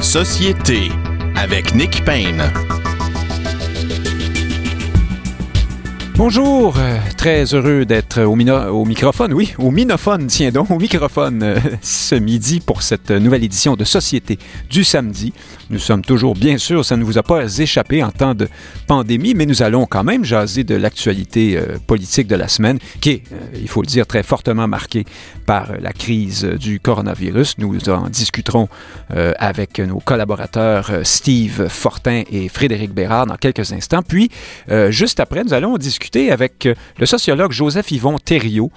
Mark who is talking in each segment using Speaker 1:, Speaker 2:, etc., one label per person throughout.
Speaker 1: Société avec Nick Payne.
Speaker 2: Bonjour, très heureux d'être au microphone, oui, au minophone, tiens donc, au microphone ce midi pour cette nouvelle édition de Société du samedi. Nous sommes toujours, bien sûr, ça ne vous a pas échappé en temps de pandémie, mais nous allons quand même jaser de l'actualité politique de la semaine, qui est, il faut le dire, très fortement marquée par la crise du coronavirus. Nous en discuterons avec nos collaborateurs Steve Fortin et Frédéric Bérard dans quelques instants. Puis, juste après, nous allons discuter avec le sociologue Joseph-Yvon Thériault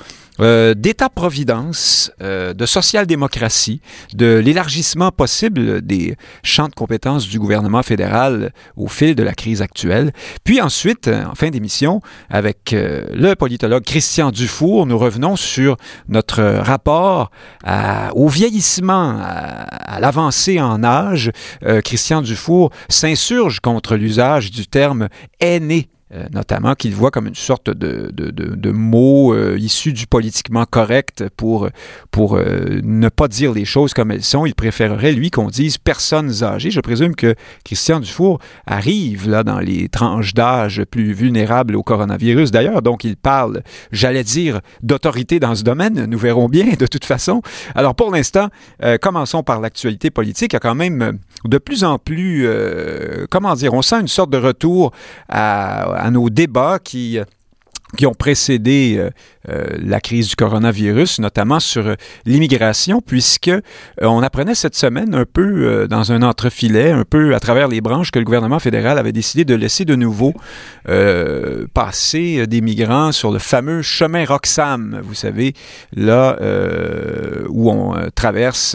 Speaker 2: d'État-providence, de social-démocratie, de l'élargissement possible des champs de compétences du gouvernement fédéral au fil de la crise actuelle. Puis ensuite, en fin d'émission, avec le politologue Christian Dufour, nous revenons sur notre rapport au vieillissement, à l'avancée en âge. Christian Dufour s'insurge contre l'usage du terme « aîné », notamment qu'il voit comme une sorte de mot issu du politiquement correct pour ne pas dire les choses comme elles sont. Il préférerait, lui, qu'on dise personnes âgées. Je présume que Christian Dufour arrive là dans les tranches d'âge plus vulnérables au coronavirus. D'ailleurs, donc, il parle, j'allais dire, d'autorité dans ce domaine. Nous verrons bien, de toute façon. Alors, pour l'instant, commençons par l'actualité politique. Il y a quand même de plus en plus, on sent une sorte de retour à nos débats qui ont précédé la crise du coronavirus, notamment sur l'immigration, puisque on apprenait cette semaine un peu dans un entrefilet, un peu à travers les branches, que le gouvernement fédéral avait décidé de laisser de nouveau passer des migrants sur le fameux chemin Roxham, vous savez, là où on traverse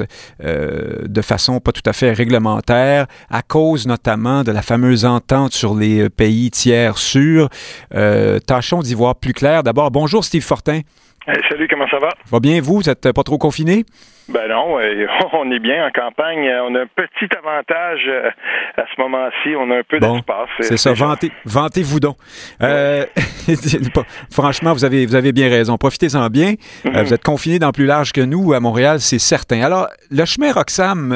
Speaker 2: de façon pas tout à fait réglementaire, à cause notamment de la fameuse entente sur les pays tiers sûrs. Tâchons d'y voir plus clair. D'abord, bonjour Steve Fortin.
Speaker 3: Salut, comment ça va?
Speaker 2: Va bien, vous? Vous n'êtes pas trop confiné?
Speaker 3: Ben non, on est bien en campagne. On a un petit avantage à ce moment-ci. On a un peu d'espace.
Speaker 2: C'est ça, vantez-vous donc. Franchement, vous avez bien raison. Profitez-en bien. Vous êtes confinés dans plus large que nous à Montréal, c'est certain. Alors, le chemin Roxham,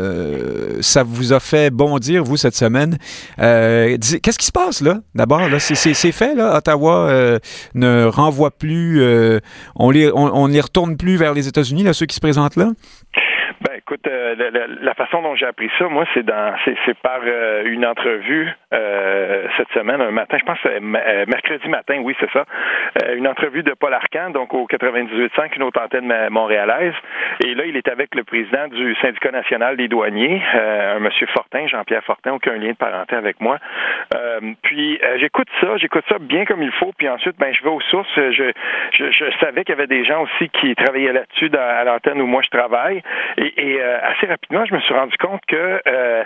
Speaker 2: ça vous a fait bondir, vous, cette semaine. Qu'est-ce qui se passe, là? D'abord, là, c'est fait, là. Ottawa ne renvoie plus... on les retourne plus vers les États-Unis, là, ceux qui se présentent là?
Speaker 3: Ben écoute, la façon dont j'ai appris ça, moi, c'est par une entrevue cette semaine, un matin, je pense que c'est mercredi matin, oui, c'est ça, une entrevue de Paul Arcand, donc au 98.5, une autre antenne montréalaise, et là, il est avec le président du syndicat national des douaniers, un monsieur Fortin, Jean-Pierre Fortin, aucun lien de parenté avec moi. Puis j'écoute ça bien comme il faut, puis ensuite, ben je vais aux sources. Je savais qu'il y avait des gens aussi qui travaillaient là-dessus à l'antenne où moi je travaille, et assez rapidement, je me suis rendu compte que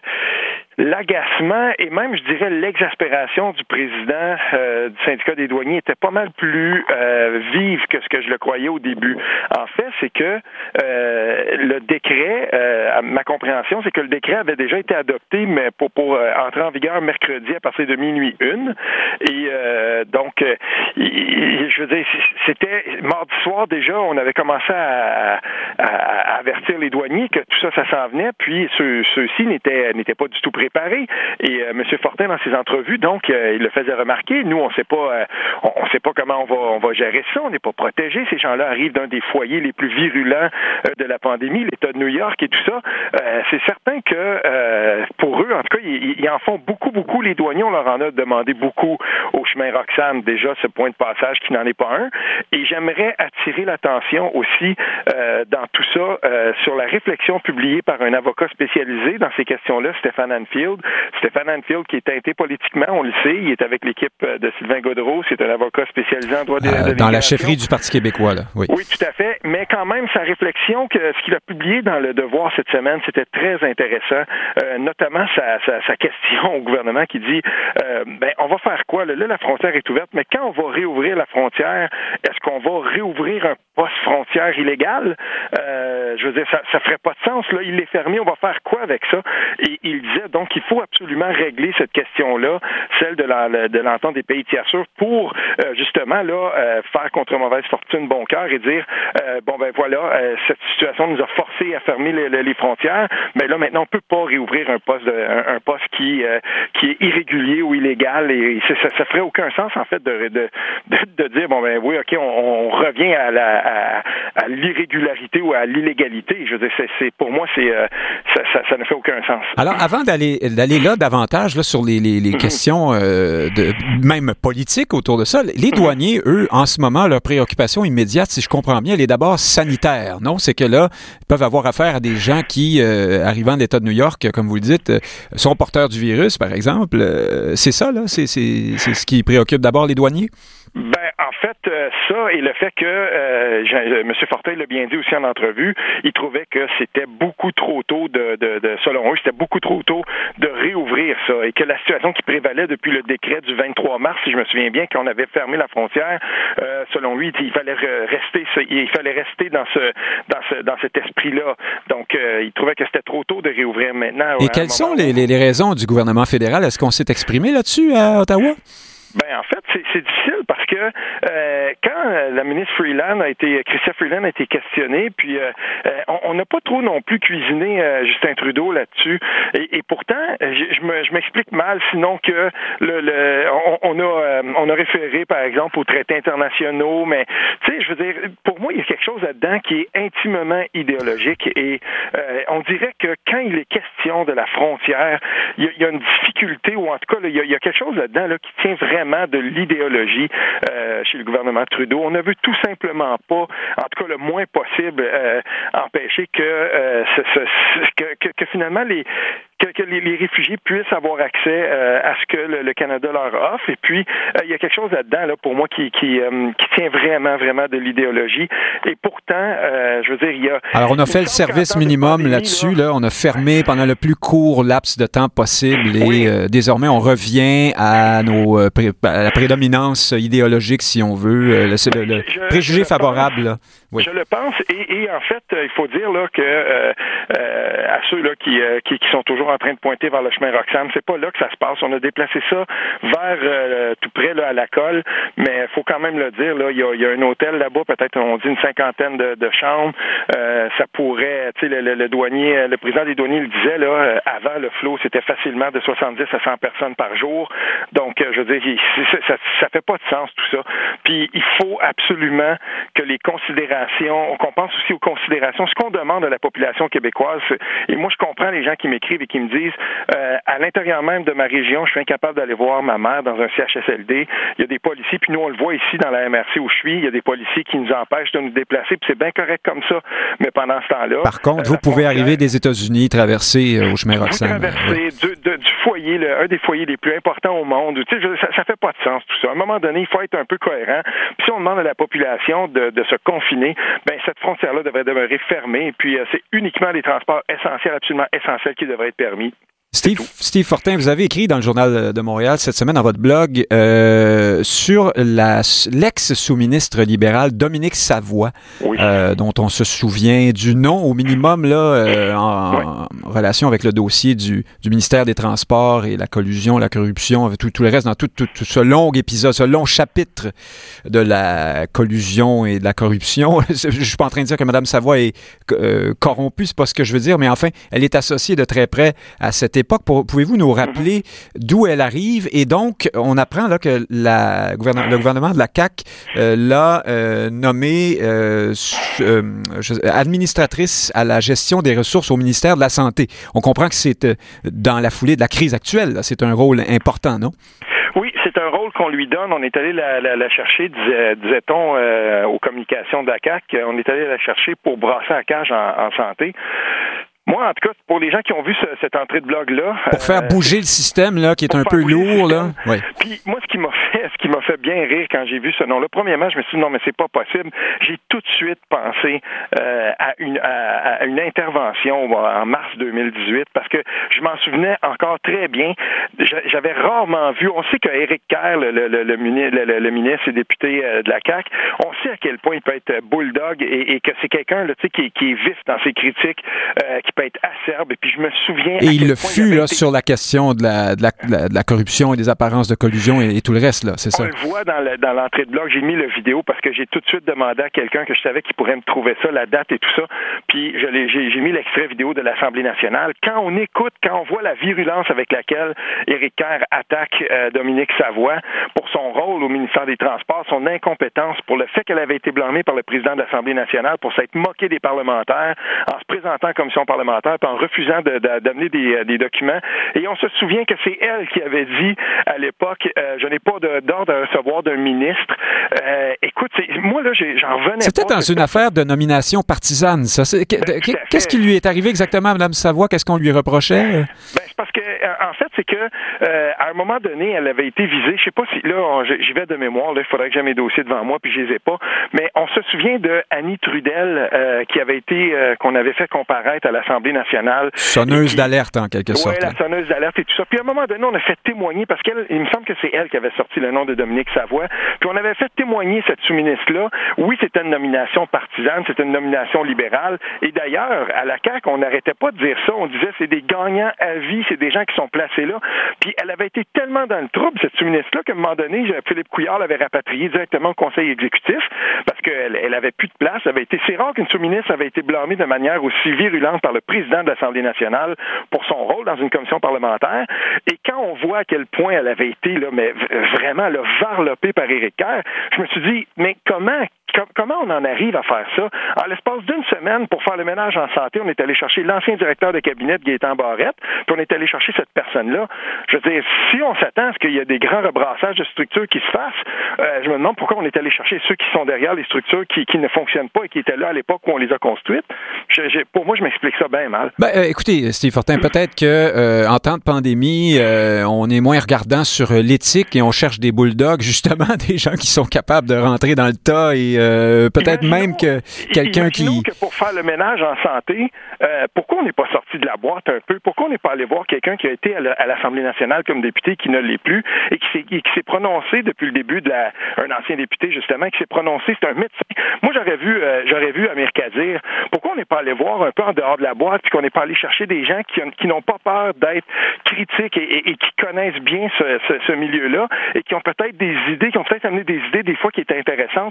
Speaker 3: l'agacement et même, je dirais, l'exaspération du président du syndicat des douaniers était pas mal plus vive que ce que je le croyais au début. En fait, c'est que le décret, à ma compréhension, c'est que le décret avait déjà été adopté, mais pour entrer en vigueur mercredi à partir de minuit 1. Et donc, je veux dire, c'était mardi soir déjà, on avait commencé à avertir les douaniers que tout ça s'en venait, puis ceux-ci n'étaient pas du tout préparés. Et M. Fortin, dans ses entrevues, donc, il le faisait remarquer. Nous, on sait pas comment on va gérer ça. On n'est pas protégés. Ces gens-là arrivent d'un des foyers les plus virulents de la pandémie, l'État de New York et tout ça. C'est certain que pour eux, en tout cas, ils en font beaucoup. Les douaniers, on leur en a demandé beaucoup au chemin Roxham, déjà ce point de passage qui n'en est pas un. Et j'aimerais attirer l'attention aussi dans tout ça sur la réflexion publiée par un avocat spécialisé dans ces questions-là, Stéphane Hanfield. Stéphane Hanfield qui est teinté politiquement, on le sait, il est avec l'équipe de Sylvain Gaudreault, c'est un avocat spécialisé en droit de
Speaker 2: dans la chefferie du Parti québécois, là. Oui.
Speaker 3: Oui, tout à fait, mais quand même, sa réflexion, ce qu'il a publié dans Le Devoir cette semaine, c'était très intéressant, notamment sa question au gouvernement qui dit, on va faire quoi? Là, la frontière est ouverte, mais quand on va réouvrir la frontière, est-ce qu'on va réouvrir un poste frontière illégal? Je veux dire, ça ferait pas de sens, là, il est fermé, on va faire quoi avec ça? Et il disait donc Donc, il faut absolument régler cette question-là, celle de l'entente des pays tiers sûrs, pour justement là faire contre mauvaise fortune bon cœur et dire cette situation nous a forcé à fermer les frontières, mais là maintenant on peut pas réouvrir un poste qui est irrégulier ou illégal, et ça ferait aucun sens en fait de dire on revient à l'irrégularité ou à l'illégalité. Je veux dire, pour moi ça ne fait aucun sens.
Speaker 2: Alors avant d'aller là davantage là, sur les questions même politiques autour de ça, les douaniers, eux, en ce moment, leur préoccupation immédiate, si je comprends bien, elle est d'abord sanitaire, non? C'est que là, ils peuvent avoir affaire à des gens qui, arrivant de l'État de New York, comme vous le dites, sont porteurs du virus, par exemple. C'est ça, là? C'est ce qui préoccupe d'abord les douaniers?
Speaker 3: Ben, en fait, ça et le fait que M. Fortin l'a bien dit aussi en entrevue, il trouvait que c'était beaucoup trop tôt selon eux, c'était beaucoup trop tôt de réouvrir ça, et que la situation qui prévalait depuis le décret du 23 mars, si je me souviens bien, qu'on avait fermé la frontière, selon lui, il fallait rester dans cet esprit-là. Donc, il trouvait que c'était trop tôt de réouvrir maintenant.
Speaker 2: Et quelles sont les raisons du gouvernement fédéral? Est-ce qu'on s'est exprimé là-dessus à Ottawa?
Speaker 3: Ben, en fait, c'est difficile parce que quand la ministre Chrystia Freeland a été questionnée, puis on n'a pas trop non plus cuisiné Justin Trudeau là-dessus. Et pourtant, je m'explique mal, sinon que on a référé, par exemple, aux traités internationaux, mais tu sais, je veux dire, pour moi, il y a quelque chose là-dedans qui est intimement idéologique, et on dirait que quand il est question de la frontière, il y a une difficulté, ou en tout cas, il y a quelque chose là-dedans là, qui tient vraiment de l'idéologie chez le gouvernement Trudeau. On ne veut tout simplement pas, en tout cas le moins possible, empêcher que finalement que les réfugiés puissent avoir accès à ce que le Canada leur offre. Et puis, il y a quelque chose là-dedans, là, pour moi, qui tient vraiment, vraiment de l'idéologie. Et pourtant, je veux dire, il y a...
Speaker 2: Alors, on a fait le service minimum là-dessus. Là. On a fermé pendant le plus court laps de temps possible, et désormais, on revient à la prédominance idéologique, si on veut, le préjugé favorable. Là. Oui.
Speaker 3: Je le pense, et en fait, il faut dire là que à ceux là qui sont toujours en train de pointer vers le chemin Roxham, c'est pas là que ça se passe. On a déplacé ça vers tout près là, à la colle, mais il faut quand même le dire, là, il y a un hôtel là-bas, peut-être on dit une 50aine de chambres. Ça pourrait, tu sais, le douanier, le président des douaniers le disait, là, avant le flot, c'était facilement de 70 à 100 personnes par jour. Donc, je veux dire, ça fait pas de sens tout ça. Puis, il faut absolument que les considérations, qu'on pense aussi aux considérations, ce qu'on demande à la population québécoise, et moi, je comprends les gens qui m'écrivent et qui me disent, à l'intérieur même de ma région, je suis incapable d'aller voir ma mère dans un CHSLD. Il y a des policiers, puis nous, on le voit ici dans la MRC où je suis, il y a des policiers qui nous empêchent de nous déplacer, puis c'est bien correct comme ça. Mais pendant ce temps-là...
Speaker 2: Par contre, vous pouvez arriver des États-Unis, traverser au chemin Roxham.
Speaker 3: Traverser du foyer, un des foyers les plus importants au monde. Tu sais, ça fait pas de sens tout ça. À un moment donné, il faut être un peu cohérent. Puis si on demande à la population de se confiner, ben cette frontière-là devrait demeurer fermée. Et puis c'est uniquement les transports essentiels, absolument essentiels, qui devraient être permis.
Speaker 2: Steve Fortin, vous avez écrit dans le Journal de Montréal cette semaine, dans votre blog, sur l'ex-sous-ministre libéral Dominique Savoie, dont on se souvient du nom au minimum là, en relation avec le dossier du ministère des Transports et la collusion, la corruption, tout le reste, dans tout ce long épisode, ce long chapitre de la collusion et de la corruption. Je suis pas en train de dire que Mme Savoie est corrompue, c'est pas ce que je veux dire, mais enfin, elle est associée de très près à cette époque. Pouvez-vous nous rappeler d'où elle arrive? Et donc, on apprend là que le gouvernement de la CAQ l'a nommée administratrice à la gestion des ressources au ministère de la Santé. On comprend que c'est dans la foulée de la crise actuelle. Là. C'est un rôle important, non?
Speaker 3: Oui, c'est un rôle qu'on lui donne. On est allé la chercher, disait-on, aux communications de la CAQ. On est allé la chercher pour brasser la cage en santé. Moi, en tout cas, pour les gens qui ont vu cette entrée de blog-là...
Speaker 2: Pour faire bouger le système, là, qui est un peu lourd, là. Oui.
Speaker 3: Puis moi, ce qui m'a fait bien rire quand j'ai vu ce nom-là, premièrement, je me suis dit, non, mais c'est pas possible. J'ai tout de suite pensé à une intervention en mars 2018, parce que je m'en souvenais encore très bien. J'avais rarement vu... On sait qu'Éric Kerr, le ministre et député de la CAQ, on sait à quel point il peut être bulldog et que c'est quelqu'un là, qui est vif dans ses critiques, qui peut pouvait être acerbe. Et puis je me souviens...
Speaker 2: Et il le fut là, sur la question de la corruption et des apparences de collusion et tout le reste, là, c'est ça?
Speaker 3: On le voit dans l'entrée de blog. J'ai mis la vidéo parce que j'ai tout de suite demandé à quelqu'un que je savais qui pourrait me trouver ça, la date et tout ça. Puis j'ai mis l'extrait vidéo de l'Assemblée nationale. Quand on voit la virulence avec laquelle Éric Kerr attaque Dominique Savoie pour son rôle au ministère des Transports, son incompétence, pour le fait qu'elle avait été blâmée par le président de l'Assemblée nationale pour s'être moqué des parlementaires en se présentant en commission parlementaire puis en refusant d'amener des documents. Et on se souvient que c'est elle qui avait dit à l'époque je n'ai pas d'ordre à recevoir d'un ministre. Écoute, moi là, j'en revenais pas.
Speaker 2: C'était dans une affaire de nomination partisane, ça. Qu'est-ce qui lui est arrivé exactement à Mme Savoie? Qu'est-ce qu'on lui reprochait?
Speaker 3: C'est parce que, en fait, c'est que à un moment donné, elle avait été visée. Je sais pas si là, j'y vais de mémoire. Là, il faudrait que j'ai mes dossiers devant moi, puis je les ai pas. Mais on se souvient de Annie Trudel, qui avait été, qu'on avait fait comparaître à l'Assemblée nationale.
Speaker 2: Sonneuse d'alerte, en quelque sorte.
Speaker 3: Oui, la sonneuse d'alerte et tout ça. Puis à un moment donné, on a fait témoigner, parce qu'il me semble que c'est elle qui avait sorti le nom de Dominique Savoie. Puis on avait fait témoigner cette sous-ministre-là. Oui, c'était une nomination partisane, c'était une nomination libérale. Et d'ailleurs, à la CAQ, on n'arrêtait pas de dire ça. On disait c'est des gagnants à vie, c'est des gens qui sont placés là. Puis elle avait été tellement dans le trouble, cette sous-ministre-là, qu'à un moment donné, Philippe Couillard l'avait rapatriée directement au Conseil exécutif parce qu'elle avait plus de place. C'est rare qu'une sous-ministre avait été blâmée de manière aussi virulente par le président de l'Assemblée nationale pour son rôle dans une commission parlementaire. Et quand on voit à quel point elle avait été là, mais vraiment là, varlopée par Éric Kerr, je me suis dit, mais comment on en arrive à faire ça? En l'espace d'une semaine, pour faire le ménage en santé, on est allé chercher l'ancien directeur de cabinet de Gaétan Barrette, puis on est allé chercher cette personne-là. Je veux dire, si on s'attend à ce qu'il y ait des grands rebrassages de structures qui se fassent, je me demande pourquoi on est allé chercher ceux qui sont derrière les structures qui ne fonctionnent pas et qui étaient là à l'époque où on les a construites. Pour moi, je m'explique ça bien mal.
Speaker 2: Écoutez, Steve Fortin, peut-être que en temps de pandémie, on est moins regardant sur l'éthique et on cherche des bulldogs, justement, des gens qui sont capables de rentrer dans le tas et peut-être même que quelqu'un qui...
Speaker 3: que pour faire le ménage en santé, pourquoi on n'est pas sorti de la boîte un peu? Pourquoi on n'est pas allé voir quelqu'un qui a été à l'Assemblée nationale comme député, qui ne l'est plus, et qui s'est prononcé depuis le début un ancien député, justement, qui s'est prononcé, c'est un médecin. Moi, j'aurais vu Amir Kadir. Pourquoi on n'est pas allé voir un peu en dehors de la boîte, puis qu'on n'est pas allé chercher des gens qui n'ont pas peur d'être critiques et qui connaissent bien ce milieu-là, et qui ont peut-être des idées, qui ont peut-être amené des idées, des fois, qui étaient intéressantes.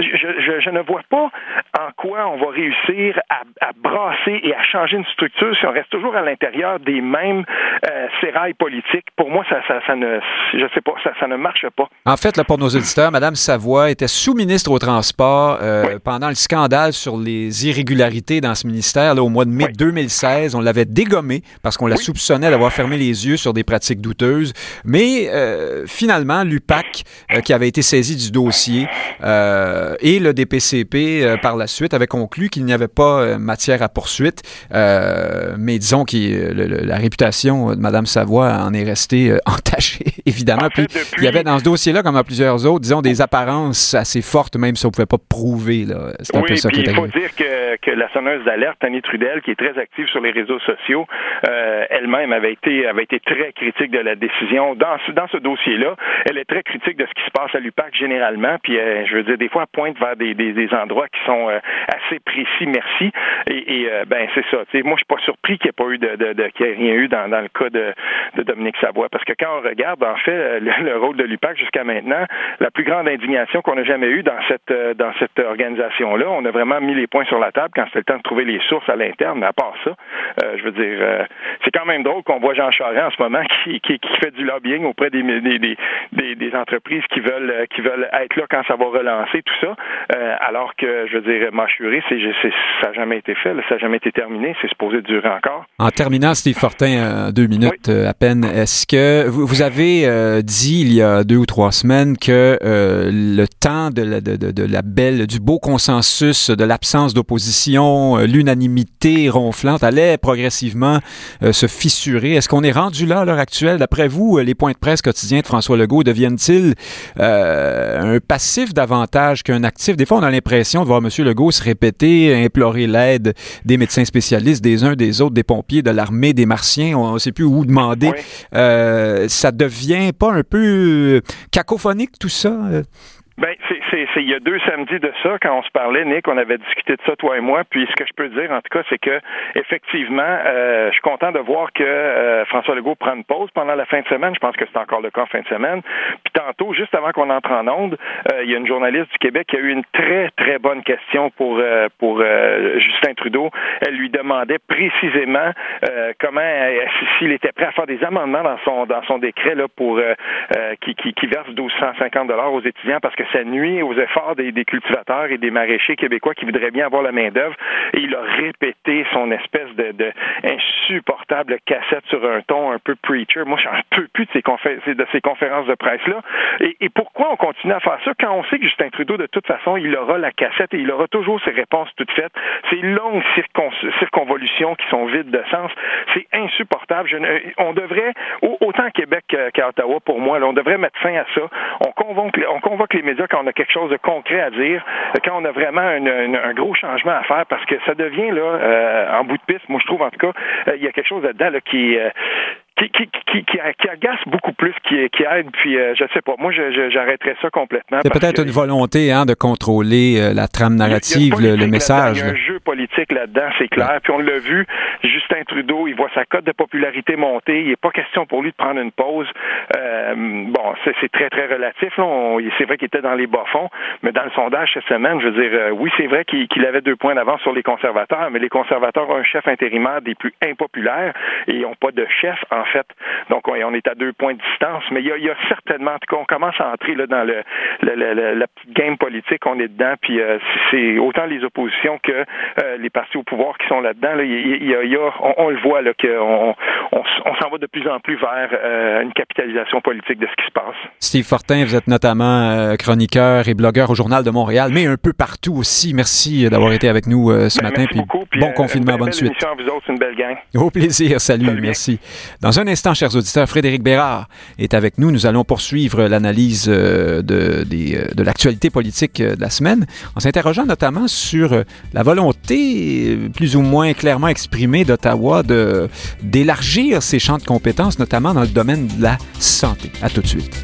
Speaker 3: Je ne vois pas en quoi on va réussir à brasser et à changer une structure si on reste toujours à l'intérieur des mêmes sérailles politiques. Pour moi, ça ne marche pas.
Speaker 2: En fait, là, pour nos auditeurs, Mme Savoie était sous-ministre au transport pendant le scandale sur les irrégularités dans ce ministère là, au mois de mai 2016. On l'avait dégommée parce qu'on la soupçonnait d'avoir fermé les yeux sur des pratiques douteuses. Mais finalement, l'UPAC, qui avait été saisi du dossier, et le DPCP, par la suite, avait conclu qu'il n'y avait pas matière à poursuite. Mais disons que la réputation de Mme Savoie en est restée entachée, évidemment. En fait, il y avait dans ce dossier-là, comme dans plusieurs autres, disons, des apparences assez fortes, même si on ne pouvait pas prouver. Là. C'est un peu ça qui est arrivé.
Speaker 3: Il faut dire que la sonneuse d'alerte, Annie Trudel, qui est très active sur les réseaux sociaux, elle-même avait été très critique de la décision. Dans ce dossier-là, elle est très critique de ce qui se passe à l'UPAC généralement, puis je veux dire, des fois, elle pointe vers des endroits qui sont assez précis, merci. Et c'est ça. T'sais, moi, je suis pas surpris qu'il n'y ait pas eu qu'il n'y ait rien eu dans le cas de Dominique Savoie, parce que quand on regarde, en fait, le rôle de l'UPAC jusqu'à maintenant, la plus grande indignation qu'on a jamais eue dans cette organisation-là, on a vraiment mis les points sur la table quand c'était le temps de trouver les sources à l'interne, mais à part ça, je veux dire, c'est quand même drôle qu'on voit Jean Charest en ce moment qui fait du lobbying auprès des entreprises qui veulent être là quand ça va relancer, tout ça, alors que, je veux dire, Mâchuré, ça n'a jamais été fait, là, ça n'a jamais été terminé, c'est supposé durer encore.
Speaker 2: En terminant, Steve Fortin, 2 minutes à peine, est-ce que vous avez dit il y a 2 ou 3 semaines que le temps du beau consensus, de l'absence d'opposition, l'unanimité ronflante allait progressivement se fissurer. Est-ce qu'on est rendu là à l'heure actuelle? D'après vous, les points de presse quotidiens de François Legault deviennent-ils un passif davantage qu'un actif? Des fois, on a l'impression de voir M. Legault se répéter, implorer l'aide des médecins spécialistes, des uns, des autres, des pompiers, de l'armée, des martiens. On ne sait plus où demander. Ça devient pas un peu cacophonique, tout ça?
Speaker 3: il y a 2 samedis de ça, quand on se parlait, Nick, on avait discuté de ça, toi et moi, puis ce que je peux dire, en tout cas, c'est que effectivement, je suis content de voir que François Legault prend une pause pendant la fin de semaine. Je pense que c'est encore le cas en fin de semaine. Puis tantôt, juste avant qu'on entre en onde, il y a une journaliste du Québec qui a eu une très, très bonne question pour Justin Trudeau. Elle lui demandait précisément comment, s'il était prêt à faire des amendements dans son décret là pour qui verse 1250 $ aux étudiants parce que ça nuit aux efforts des cultivateurs et des maraîchers québécois qui voudraient bien avoir la main-d'œuvre. Et il a répété son espèce de insupportable cassette sur un ton un peu preacher. Moi, j'en peux plus de ces conférences de presse-là. Et pourquoi on continue à faire ça quand on sait que Justin Trudeau, de toute façon, il aura la cassette et il aura toujours ses réponses toutes faites. Ces longues circonvolutions qui sont vides de sens, c'est insupportable. On devrait, autant à Québec qu'à Ottawa, pour moi, là, on devrait mettre fin à ça. On convoque les médias quand on a quelque chose de concret à dire, quand on a vraiment un gros changement à faire, parce que ça devient, là, en bout de piste, moi je trouve en tout cas, il y a quelque chose là-dedans là, qui agace beaucoup plus, qui aide, puis je sais pas, moi j'arrêterais ça complètement.
Speaker 2: C'est peut-être une volonté de contrôler la trame narrative, le message.
Speaker 3: Il y a un jeu politique là-dedans, c'est clair. Puis on l'a vu, Justin Trudeau, il voit sa cote de popularité monter, il n'est pas question pour lui de prendre une pause. Bon, c'est très, très relatif. Là. C'est vrai qu'il était dans les bas-fonds, mais dans le sondage cette semaine, je veux dire, oui, c'est vrai qu'il avait 2 points d'avance sur les conservateurs, mais les conservateurs ont un chef intérimaire des plus impopulaires et ils n'ont pas de chef, en fait. Donc, on est à 2 points de distance, mais il y a certainement, en tout cas, on commence à entrer là, dans la petite game politique, on est dedans, puis c'est autant les oppositions que les partis au pouvoir qui sont là-dedans, là, on le voit, là, qu'on s'en va de plus en plus vers une capitalisation politique de ce qui se passe.
Speaker 2: Steve Fortin, vous êtes notamment chroniqueur et blogueur au Journal de Montréal, mais un peu partout aussi. Merci d'avoir été avec nous ce matin.
Speaker 3: Merci beaucoup.
Speaker 2: Bon confinement, bonne suite.
Speaker 3: À vous autres, c'est une belle gang.
Speaker 2: Au plaisir, salut, merci. Dans un instant, chers auditeurs, Frédéric Bérard est avec nous. Nous allons poursuivre l'analyse de l'actualité politique de la semaine en s'interrogeant notamment sur la volonté plus ou moins clairement exprimée d'Ottawa d'élargir ses champs de compétences, notamment dans le domaine de la santé. À tout de suite.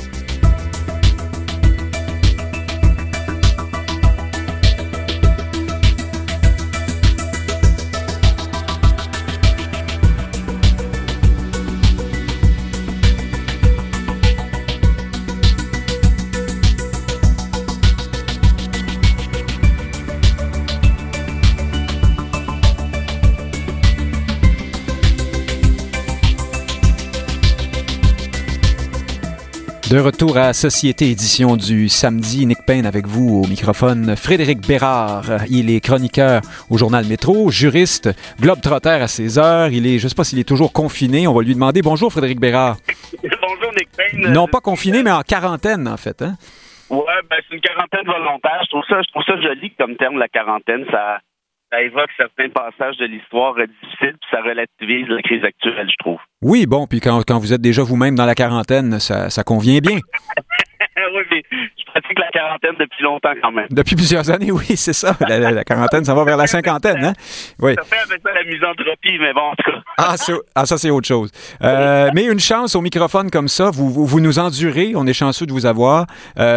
Speaker 2: De retour à Société édition du samedi, Nick Payne avec vous au microphone. Frédéric Bérard, il est chroniqueur au Journal Métro, juriste, globe-trotter à ses heures. Je ne sais pas s'il est toujours confiné, on va lui demander. Bonjour Frédéric Bérard.
Speaker 4: Bonjour Nick Payne.
Speaker 2: Non pas confiné, mais en quarantaine en fait. Hein?
Speaker 4: Ouais, c'est une quarantaine volontaire. Je trouve ça joli comme terme, la quarantaine. Ça évoque certains passages de l'histoire difficiles, puis ça relativise la crise actuelle, je trouve.
Speaker 2: Oui, bon, puis quand vous êtes déjà vous-même dans la quarantaine, ça convient bien.
Speaker 4: Oui, mais je pratique la quarantaine depuis longtemps quand même.
Speaker 2: Depuis plusieurs années, oui, c'est ça. La quarantaine, ça va vers la cinquantaine, hein? Oui.
Speaker 4: Ça fait avec ça la misanthropie, mais bon, en tout cas.
Speaker 2: Ça, c'est autre chose. Mais une chance au microphone comme ça, vous nous endurez, on est chanceux de vous avoir.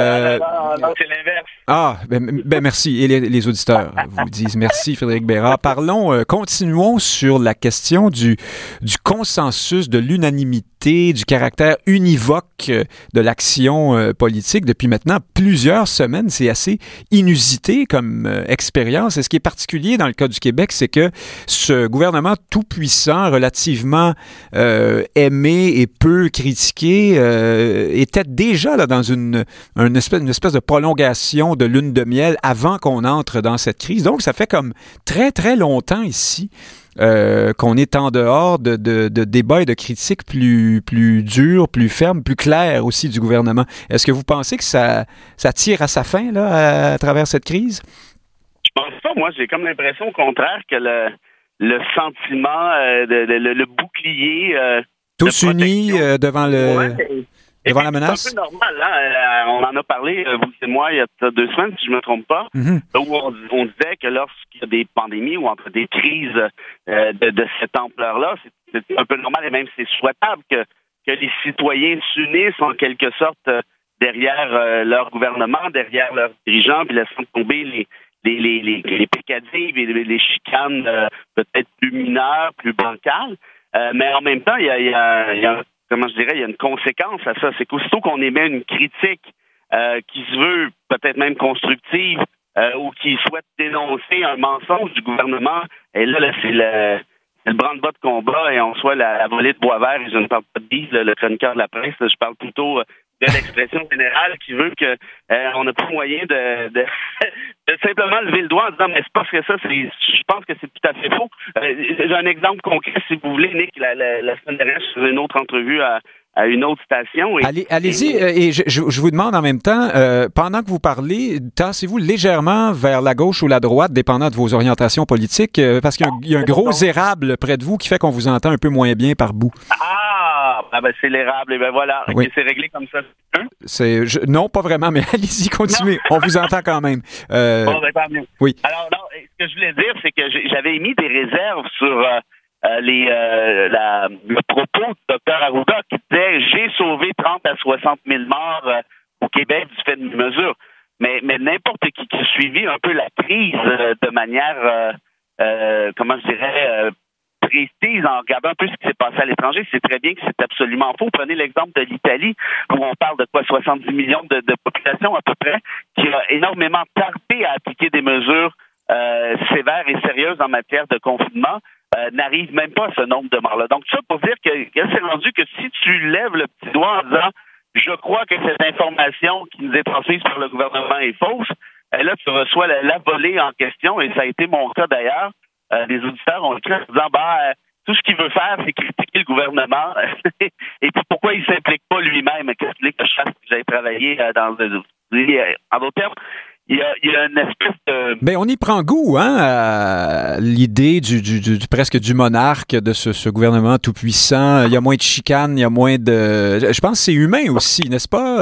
Speaker 4: Non, c'est l'inverse.
Speaker 2: Ben merci. Et les auditeurs vous disent merci, Frédéric Bérard. Continuons sur la question du consensus, de l'unanimité, du caractère univoque de l'action politique depuis maintenant plusieurs semaines. C'est assez inusité comme expérience. Et ce qui est particulier dans le cas du Québec, c'est que ce gouvernement tout-puissant, relativement aimé et peu critiqué, était déjà là dans une espèce de prolongation de lune de miel avant qu'on entre dans cette crise. Donc, ça fait comme très, très longtemps ici qu'on est en dehors de débats et de critiques plus dures, plus fermes, plus claires aussi du gouvernement. Est-ce que vous pensez que ça tire à sa fin là, à travers cette crise?
Speaker 4: Je pense pas. Moi, j'ai comme l'impression au contraire que le sentiment, le bouclier...
Speaker 2: tous unis devant devant la menace?
Speaker 4: C'est un peu normal. Hein? On en a parlé, vous et moi, il y a 2 semaines, si je ne me trompe pas, où on disait que lorsqu'il y a des pandémies ou entre des crises de cette ampleur-là, c'est un peu normal et même c'est souhaitable que les citoyens s'unissent en quelque sorte derrière leur gouvernement, derrière leurs dirigeants, puis laissant tomber les pécadilles, les chicanes peut-être plus mineures, plus bancales. Mais en même temps, il y a comment je dirais, il y a une conséquence à ça. C'est qu'aussitôt qu'on émet une critique qui se veut peut-être même constructive ou qui souhaite dénoncer un mensonge du gouvernement, et là c'est le branle-bas de combat et on soit la volée de bois vert, et je ne parle pas de bise, le chroniqueur de la presse, je parle plutôt de l'expression générale qui veut que on n'a plus moyen de simplement lever le doigt en disant mais c'est parce que ça, je pense que c'est tout à fait faux. J'ai un exemple concret, si vous voulez, Nick, la semaine dernière, je faisais une autre entrevue à une autre station.
Speaker 2: Allez-y, et je vous demande en même temps, pendant que vous parlez, tassez-vous légèrement vers la gauche ou la droite, dépendant de vos orientations politiques, parce qu'il y a un gros érable près de vous qui fait qu'on vous entend un peu moins bien par bout.
Speaker 4: C'est l'érable, et ben voilà, oui. Okay, c'est réglé comme ça.
Speaker 2: Non, pas vraiment, mais allez-y, continuez. Non. On vous entend quand même.
Speaker 4: Tant mieux.
Speaker 2: Oui.
Speaker 4: Alors, ce que je voulais dire, c'est que j'avais émis des réserves sur le propos du Dr Arruda qui disait « J'ai sauvé 30 à 60 000 morts au Québec du fait de mes mesures ». Mais n'importe qui a suivi un peu la crise de manière, comment je dirais, précise, en regardant un peu ce qui s'est passé à l'étranger, c'est très bien que c'est absolument faux. Prenez l'exemple de l'Italie, où on parle de 70 millions de population à peu près, qui a énormément tardé à appliquer des mesures sévères et sérieuses en matière de confinement, n'arrive même pas à ce nombre de morts-là. Donc, ça pour dire que c'est rendu que si tu lèves le petit doigt en disant « Je crois que cette information qui nous est transmise par le gouvernement est fausse », là, tu reçois la volée en question, et ça a été mon cas d'ailleurs. Les auditeurs ont écrit en disant tout ce qu'il veut faire, c'est critiquer le gouvernement. Et puis pourquoi il ne s'implique pas lui-même? Qu'est-ce qu'il que je fasse que j'aille travailler dans en d'autres termes, il y a une espèce de...
Speaker 2: Ben, on y prend goût, hein, à l'idée du presque du monarque, de ce gouvernement tout-puissant. Il y a moins de chicanes, il y a moins de... Je pense que c'est humain aussi, n'est-ce pas?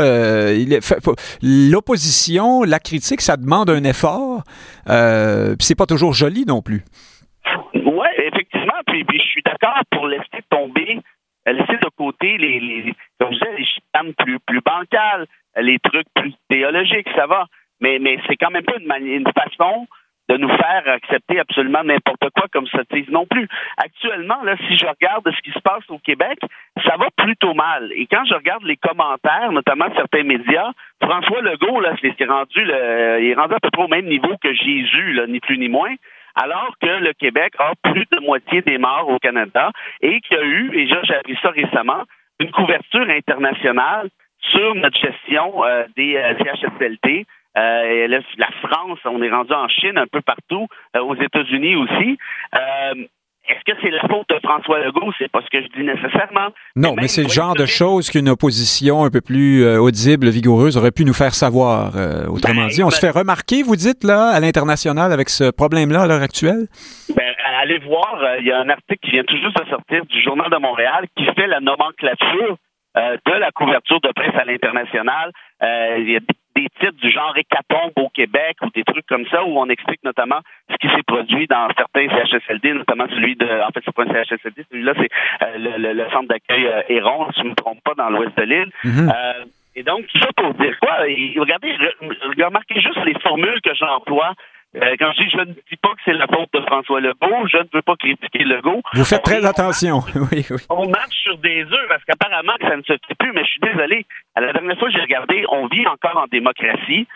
Speaker 2: L'opposition, la critique, ça demande un effort. Puis c'est pas toujours joli non plus.
Speaker 4: Oui, effectivement. Puis je suis d'accord pour laisser tomber, laisser de côté comme je disais, les chicanes plus bancales, les trucs plus théologiques, ça va. Mais c'est quand même pas une façon de nous faire accepter absolument n'importe quoi comme sottise non plus. Actuellement, là, si je regarde ce qui se passe au Québec, ça va plutôt mal. Et quand je regarde les commentaires, notamment certains médias, François Legault, là, il est rendu à peu près au même niveau que Jésus, là, ni plus ni moins. Alors que le Québec a plus de moitié des morts au Canada et qu'il y a eu, et j'ai appris ça récemment, une couverture internationale sur notre gestion des CHSLD. La France, on est rendu en Chine, un peu partout, aux États-Unis aussi. Est-ce que c'est la faute de François Legault? C'est pas ce que je dis nécessairement.
Speaker 2: Non, mais c'est le genre de choses qu'une opposition un peu plus audible, vigoureuse aurait pu nous faire savoir. Autrement dit, on se fait remarquer, vous dites, là, à l'international avec ce problème-là à l'heure actuelle?
Speaker 4: Allez voir, il y a un article qui vient tout juste de sortir du Journal de Montréal qui fait la nomenclature de la couverture de presse à l'international. Il y a des titres du genre hécatombe au Québec ou des trucs comme ça où on explique notamment ce qui s'est produit dans certains CHSLD, notamment en fait, c'est pas un CHSLD, celui-là, c'est le centre d'accueil Héron, si je ne me trompe pas, dans l'ouest de l'île. Mm-hmm. Et donc, tout ça pour dire quoi? Regardez, remarquez juste les formules que j'emploie. Quand je dis je ne dis pas que c'est la faute de François Legault, je ne veux pas critiquer Legault.
Speaker 2: Vous faites très attention. Oui.
Speaker 4: On marche sur des œufs parce qu'apparemment ça ne se fait plus, mais je suis désolé. La dernière fois que j'ai regardé, on vit encore en démocratie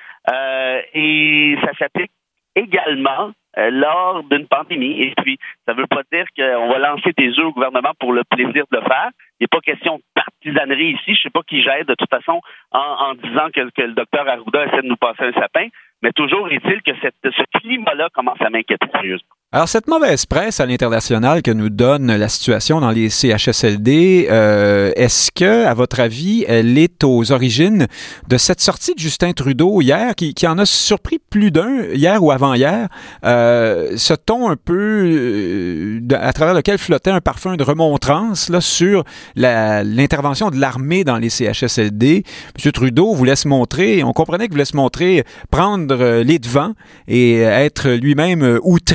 Speaker 4: et ça s'applique également lors d'une pandémie. Et puis, ça ne veut pas dire qu'on va lancer des œufs au gouvernement pour le plaisir de le faire. Il n'est pas question de partisanerie ici. Je ne sais pas qui j'aide de toute façon en disant que le docteur Arruda essaie de nous passer un sapin. Mais toujours est-il que ce climat-là commence à m'inquiéter sérieusement.
Speaker 2: Alors, cette mauvaise presse à l'international que nous donne la situation dans les CHSLD, est-ce que, à votre avis, elle est aux origines de cette sortie de Justin Trudeau hier, qui en a surpris plus d'un, hier ou avant-hier, ce ton un peu à travers lequel flottait un parfum de remontrance là, sur l'intervention de l'armée dans les CHSLD. M. Trudeau voulait se montrer, on comprenait qu'il voulait se montrer, prendre les devants et être lui-même outré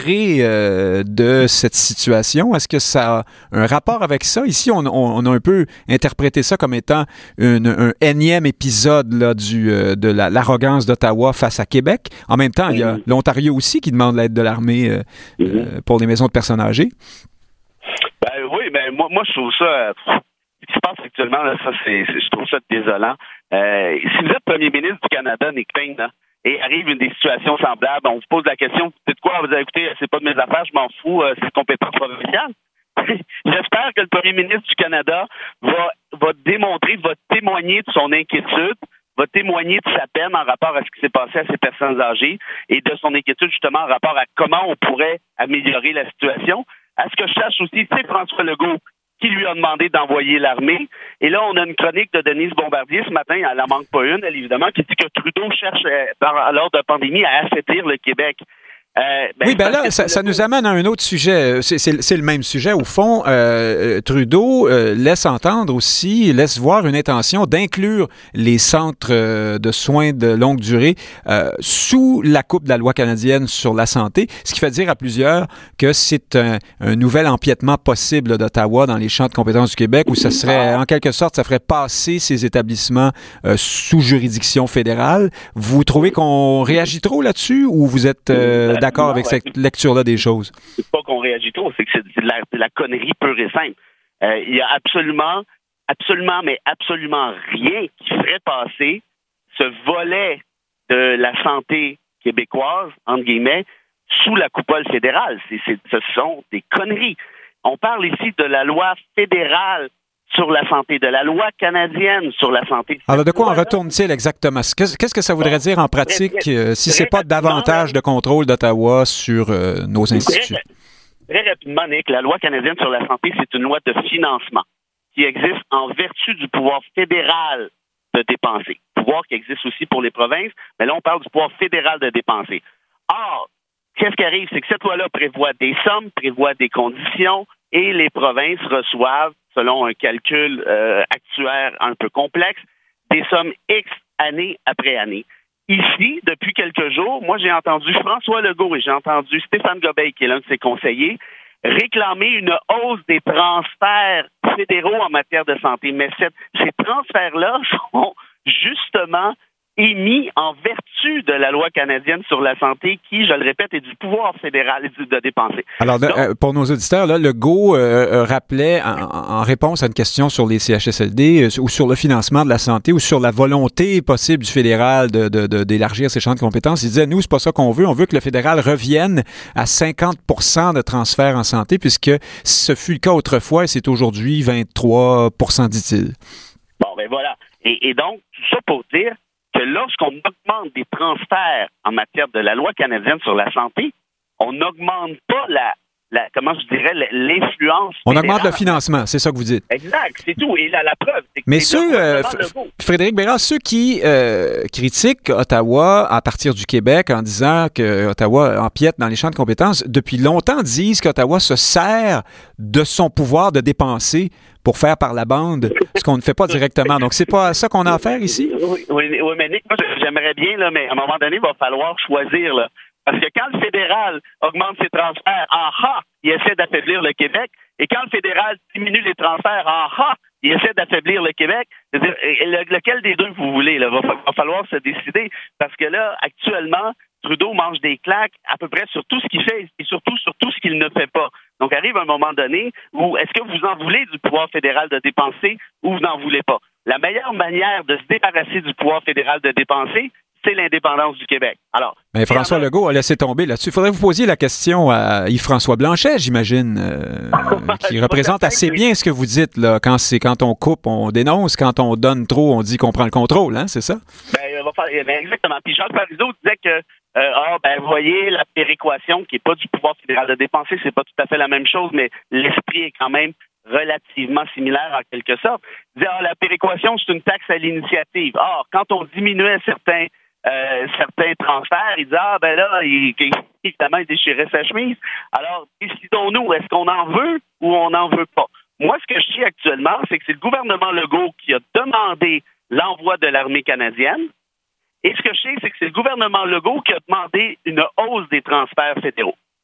Speaker 2: de cette situation? Est-ce que ça a un rapport avec ça? Ici, on a un peu interprété ça comme étant un énième épisode là, de l'arrogance d'Ottawa face à Québec. En même temps, il y a l'Ontario aussi qui demande l'aide de l'armée pour les maisons de personnes âgées.
Speaker 4: Oui, moi je trouve ça... ce qui se passe actuellement, là, je trouve ça désolant. Si vous êtes premier ministre du Canada, Nick Payne, là, et arrive une des situations semblables, on vous pose la question, vous dites quoi? Vous avez écouté, c'est pas de mes affaires, je m'en fous, c'est compétence provinciale. J'espère que le premier ministre du Canada va démontrer, va témoigner de son inquiétude, va témoigner de sa peine en rapport à ce qui s'est passé à ces personnes âgées et de son inquiétude justement en rapport à comment on pourrait améliorer la situation. À ce que je sache aussi, c'est François Legault qui lui a demandé d'envoyer l'armée. Et là, on a une chronique de Denise Bombardier ce matin, elle n'en manque pas une, elle, évidemment, qui dit que Trudeau cherche, lors de la pandémie, à affaiblir le Québec.
Speaker 2: Là, ça nous amène à un autre sujet. C'est le même sujet. Au fond, Trudeau laisse voir une intention d'inclure les centres de soins de longue durée sous la coupe de la loi canadienne sur la santé, ce qui fait dire à plusieurs que c'est un nouvel empiètement possible d'Ottawa dans les champs de compétences du Québec, où ça serait, en quelque sorte, ça ferait passer ces établissements sous juridiction fédérale. Vous trouvez qu'on réagit trop là-dessus ou vous êtes d'accord avec cette lecture-là des choses?
Speaker 4: C'est pas qu'on réagit trop, c'est que c'est de la connerie pure et simple. Il y a absolument rien qui ferait passer ce volet de la santé québécoise, entre guillemets, sous la coupole fédérale. Ce sont des conneries. On parle ici de la loi fédérale sur la santé, de la loi canadienne sur la santé.
Speaker 2: Alors, de quoi en retourne-t-il exactement? Qu'est-ce que ça voudrait dire en pratique si c'est pas davantage de contrôle d'Ottawa sur nos instituts?
Speaker 4: Très rapidement, Nick, la loi canadienne sur la santé, c'est une loi de financement qui existe en vertu du pouvoir fédéral de dépenser. Pouvoir qui existe aussi pour les provinces, mais là, on parle du pouvoir fédéral de dépenser. Or, qu'est-ce qui arrive? C'est que cette loi-là prévoit des sommes, prévoit des conditions, et les provinces reçoivent, selon un calcul actuaire un peu complexe, des sommes X année après année. Ici, depuis quelques jours, moi j'ai entendu François Legault et j'ai entendu Stéphane Gobeil, qui est l'un de ses conseillers, réclamer une hausse des transferts fédéraux en matière de santé. Mais ces transferts-là sont justement émis en vertu de la loi canadienne sur la santé qui, je le répète, est du pouvoir fédéral de dépenser.
Speaker 2: Alors, pour nos auditeurs, là, Legault rappelait, en réponse à une question sur les CHSLD ou sur le financement de la santé ou sur la volonté possible du fédéral d'élargir ses champs de compétences, il disait, nous, c'est pas ça qu'on veut que le fédéral revienne à 50 % de transferts en santé, puisque ce fut le cas autrefois et c'est aujourd'hui 23 %, dit-il.
Speaker 4: Bon, ben voilà. Et donc, tout ça pour dire que lorsqu'on augmente des transferts en matière de la loi canadienne sur la santé, on n'augmente pas l'influence fédérale.
Speaker 2: On augmente le financement, c'est ça que vous dites.
Speaker 4: Exact, c'est tout. Et la preuve, c'est que...
Speaker 2: Mais Frédéric Bérard, ceux qui critiquent Ottawa à partir du Québec en disant que Ottawa empiète dans les champs de compétences, depuis longtemps disent qu'Ottawa se sert de son pouvoir de dépenser pour faire par la bande ce qu'on ne fait pas directement. Donc, c'est pas ça qu'on a à faire ici?
Speaker 4: Oui, mais Nick, moi, j'aimerais bien, là, mais à un moment donné, il va falloir choisir, là. Parce que quand le fédéral augmente ses transferts, il essaie d'affaiblir le Québec. Et quand le fédéral diminue les transferts, il essaie d'affaiblir le Québec. C'est-à-dire, lequel des deux vous voulez? Il va falloir se décider. Parce que là, actuellement, Trudeau mange des claques à peu près sur tout ce qu'il fait et surtout sur tout ce qu'il ne fait pas. Donc, arrive un moment donné où est-ce que vous en voulez du pouvoir fédéral de dépenser ou vous n'en voulez pas? La meilleure manière de se débarrasser du pouvoir fédéral de dépenser, c'est l'indépendance du Québec. Alors,
Speaker 2: mais François Legault a laissé tomber là-dessus. Il faudrait vous posiez la question à Yves-François Blanchet, j'imagine, qui représente assez bien ce que vous dites, là. Quand on coupe, on dénonce. Quand on donne trop, on dit qu'on prend le contrôle, hein, c'est ça?
Speaker 4: Exactement. Puis Charles Parizeau disait que vous voyez, la péréquation, qui n'est pas du pouvoir fédéral de dépenser, c'est pas tout à fait la même chose, mais l'esprit est quand même relativement similaire en quelque sorte. Il disait, la péréquation, c'est une taxe à l'initiative. Or, quand on diminuait certains transferts, il disait, évidemment, il déchirait sa chemise. Alors, décidons-nous, est-ce qu'on en veut ou on n'en veut pas? Moi, ce que je dis actuellement, c'est que c'est le gouvernement Legault qui a demandé l'envoi de l'armée canadienne. Et ce que je sais, c'est que c'est le gouvernement Legault qui a demandé une hausse des transferts fédéraux.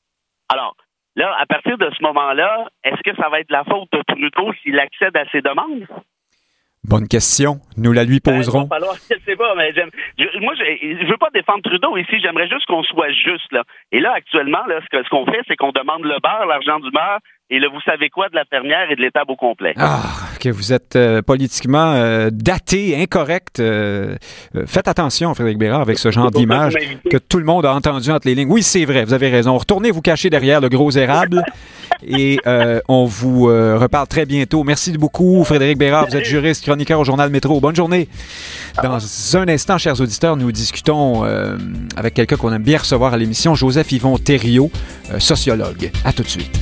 Speaker 4: Alors, là, à partir de ce moment-là, est-ce que ça va être la faute de Trudeau s'il accède à ces demandes?
Speaker 2: Bonne question. Nous la lui poserons.
Speaker 4: Il va falloir, je sais pas, mais je veux pas défendre Trudeau ici. J'aimerais juste qu'on soit juste, là. Et là, actuellement, là, ce qu'on fait, c'est qu'on demande le beurre, l'argent du beurre, et le vous savez quoi de la fermière et de l'étable au complet.
Speaker 2: Ah, que vous êtes politiquement daté, incorrect. Faites attention, Frédéric Bérard, avec ce genre d'image que tout le monde a entendu entre les lignes. Oui, c'est vrai, vous avez raison. Retournez vous cacher derrière le gros érable et on vous reparle très bientôt. Merci beaucoup, Frédéric Bérard. Vous êtes juriste, chroniqueur au Journal Métro. Bonne journée. Dans un instant, chers auditeurs, nous discutons avec quelqu'un qu'on aime bien recevoir à l'émission, Joseph-Yvon Thériault, sociologue. À tout de suite.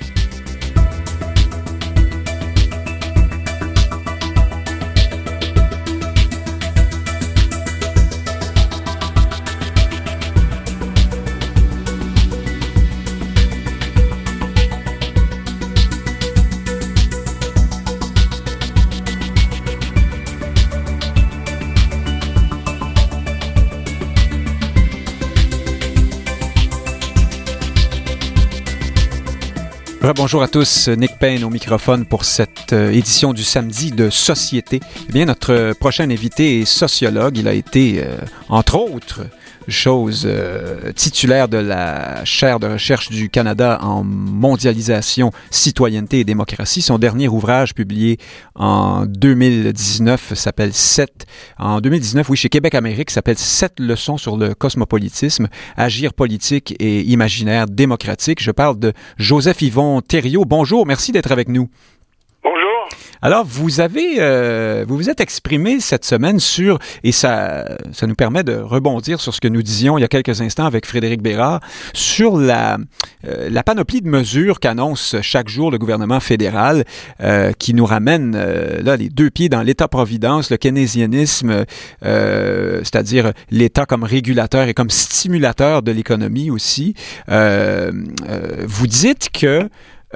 Speaker 2: Bonjour à tous, Nick Payne au microphone pour cette édition du samedi de Société. Eh bien, notre prochain invité est sociologue. Il a été, entre autres choses, titulaire de la chaire de recherche du Canada en mondialisation, citoyenneté et démocratie. Son dernier ouvrage publié en 2019 s'appelle 7. En 2019, oui, chez Québec Amérique, s'appelle 7 leçons sur le cosmopolitisme, agir politique et imaginaire démocratique. Je parle de Joseph-Yvon Thériault. Bonjour, merci d'être avec nous. Alors, vous vous êtes exprimé cette semaine sur, et ça nous permet de rebondir sur ce que nous disions il y a quelques instants avec Frédéric Bérard, sur la panoplie de mesures qu'annonce chaque jour le gouvernement fédéral, qui nous ramène là les deux pieds dans l'État-providence, le keynésianisme, c'est-à-dire l'État comme régulateur et comme stimulateur de l'économie aussi. Vous dites que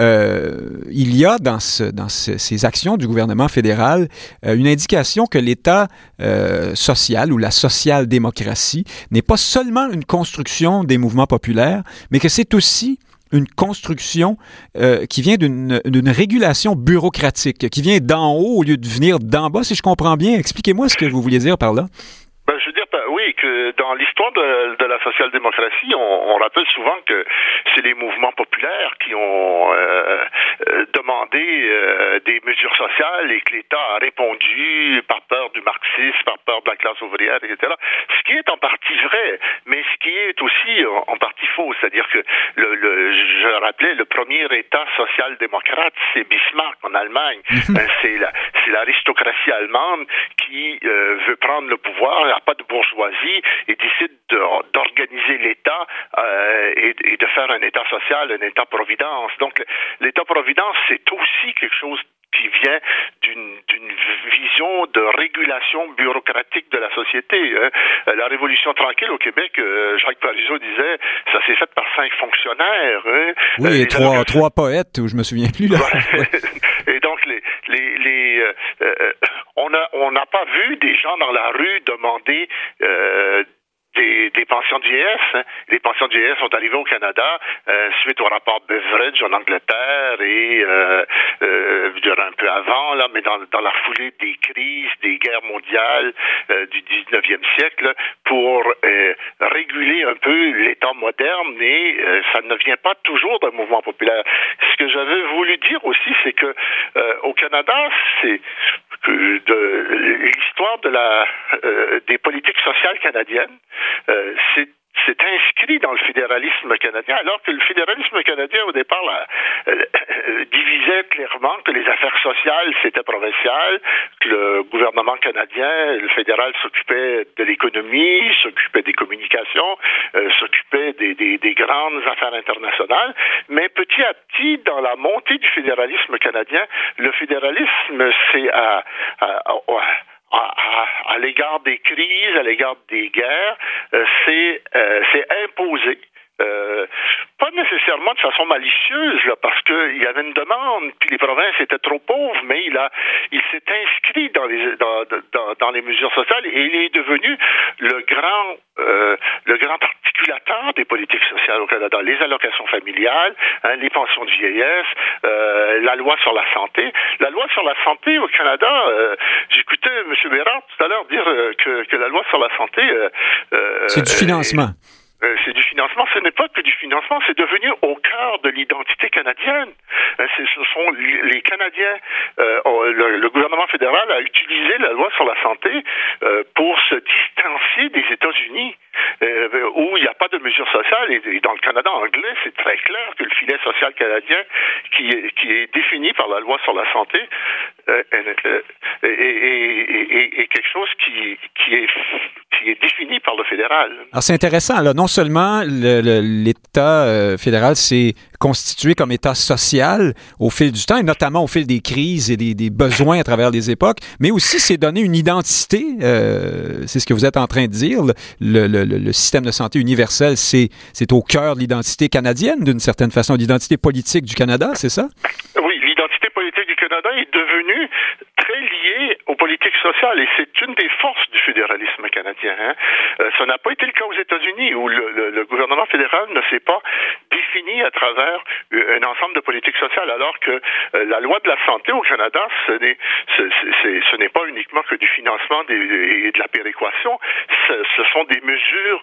Speaker 2: il y a dans ces actions du gouvernement fédéral une indication que l'État social ou la social-démocratie n'est pas seulement une construction des mouvements populaires, mais que c'est aussi une construction qui vient d'une régulation bureaucratique, qui vient d'en haut au lieu de venir d'en bas, si je comprends bien. Expliquez-moi ce que vous vouliez dire par là.
Speaker 5: Je veux dire, oui, que dans l'histoire de la social-démocratie, on rappelle souvent que c'est les mouvements populaires qui ont demandé des mesures sociales et que l'État a répondu par peur du marxisme, par peur de la classe ouvrière, etc. Ce qui est en partie vrai, mais ce qui est aussi en partie faux. C'est-à-dire que, je rappelais, le premier État social-démocrate, c'est Bismarck en Allemagne. C'est l'aristocratie allemande qui veut prendre le pouvoir, n'a pas de bourgeoisie et décide d'organiser l'État et de faire un État social, un État-providence. Donc, l'État-providence, c'est aussi quelque chose qui vient d'une vision de régulation bureaucratique de la société. La Révolution tranquille au Québec, Jacques Parizeau disait, ça s'est fait par 5 fonctionnaires.
Speaker 2: Oui, et trois poètes, je me souviens plus. Là.
Speaker 5: Et donc, on n'a pas vu des gens dans la rue demander des pensions de vieillesse. Les pensions de vieillesse sont arrivées au Canada suite au rapport Beveridge en Angleterre et je dirais un peu avant, là, mais dans la foulée des crises, des guerres mondiales du 19e siècle, pour réguler un peu l'État moderne, et ça ne vient pas toujours d'un mouvement populaire. Ce que j'avais voulu dire aussi, c'est que au Canada, c'est l'histoire des politiques sociales canadiennes, c'est inscrit dans le fédéralisme canadien, alors que le fédéralisme canadien, au départ, divisait clairement que les affaires sociales, c'était provincial, que le gouvernement canadien, le fédéral, s'occupait de l'économie, s'occupait des communications, s'occupait des grandes affaires internationales. Mais petit à petit, dans la montée du fédéralisme canadien, le fédéralisme, c'est à l'égard des crises, à l'égard des guerres, c'est imposé pas nécessairement de façon malicieuse, là, parce qu'il y avait une demande, puis les provinces étaient trop pauvres, mais il s'est inscrit dans les mesures sociales et il est devenu le grand articulateur des politiques sociales au Canada. Les allocations familiales, les pensions de vieillesse, la loi sur la santé. La loi sur la santé au Canada, j'écoutais M. Bérard tout à l'heure dire que la loi sur la santé...
Speaker 2: c'est du financement.
Speaker 5: C'est du financement. Ce n'est pas que du financement, c'est devenu au cœur de l'identité canadienne. Ce sont les Canadiens. Le gouvernement fédéral a utilisé la loi sur la santé pour se distancier des États-Unis, où il n'y a pas de mesures sociales. Et dans le Canada anglais, c'est très clair que le filet social canadien, qui est défini par la loi sur la santé, est quelque chose qui est défini par le fédéral.
Speaker 2: Alors c'est intéressant, là. Non seulement l'État fédéral s'est constitué comme État social au fil du temps, et notamment au fil des crises et des besoins à travers les époques, mais aussi s'est donné une identité, c'est ce que vous êtes en train de dire, le système de santé universel, c'est au cœur de l'identité canadienne, d'une certaine façon, l'identité politique du Canada, c'est ça?
Speaker 5: Oui, l'identité politique du Canada est devenue très liée aux politiques sociales et c'est une des forces du fédéralisme canadien. Ça n'a pas été le cas aux États-Unis où le gouvernement fédéral ne s'est pas défini à travers un ensemble de politiques sociales, alors que la loi de la santé au Canada, ce n'est pas uniquement que du financement et de la péréquation, ce sont des mesures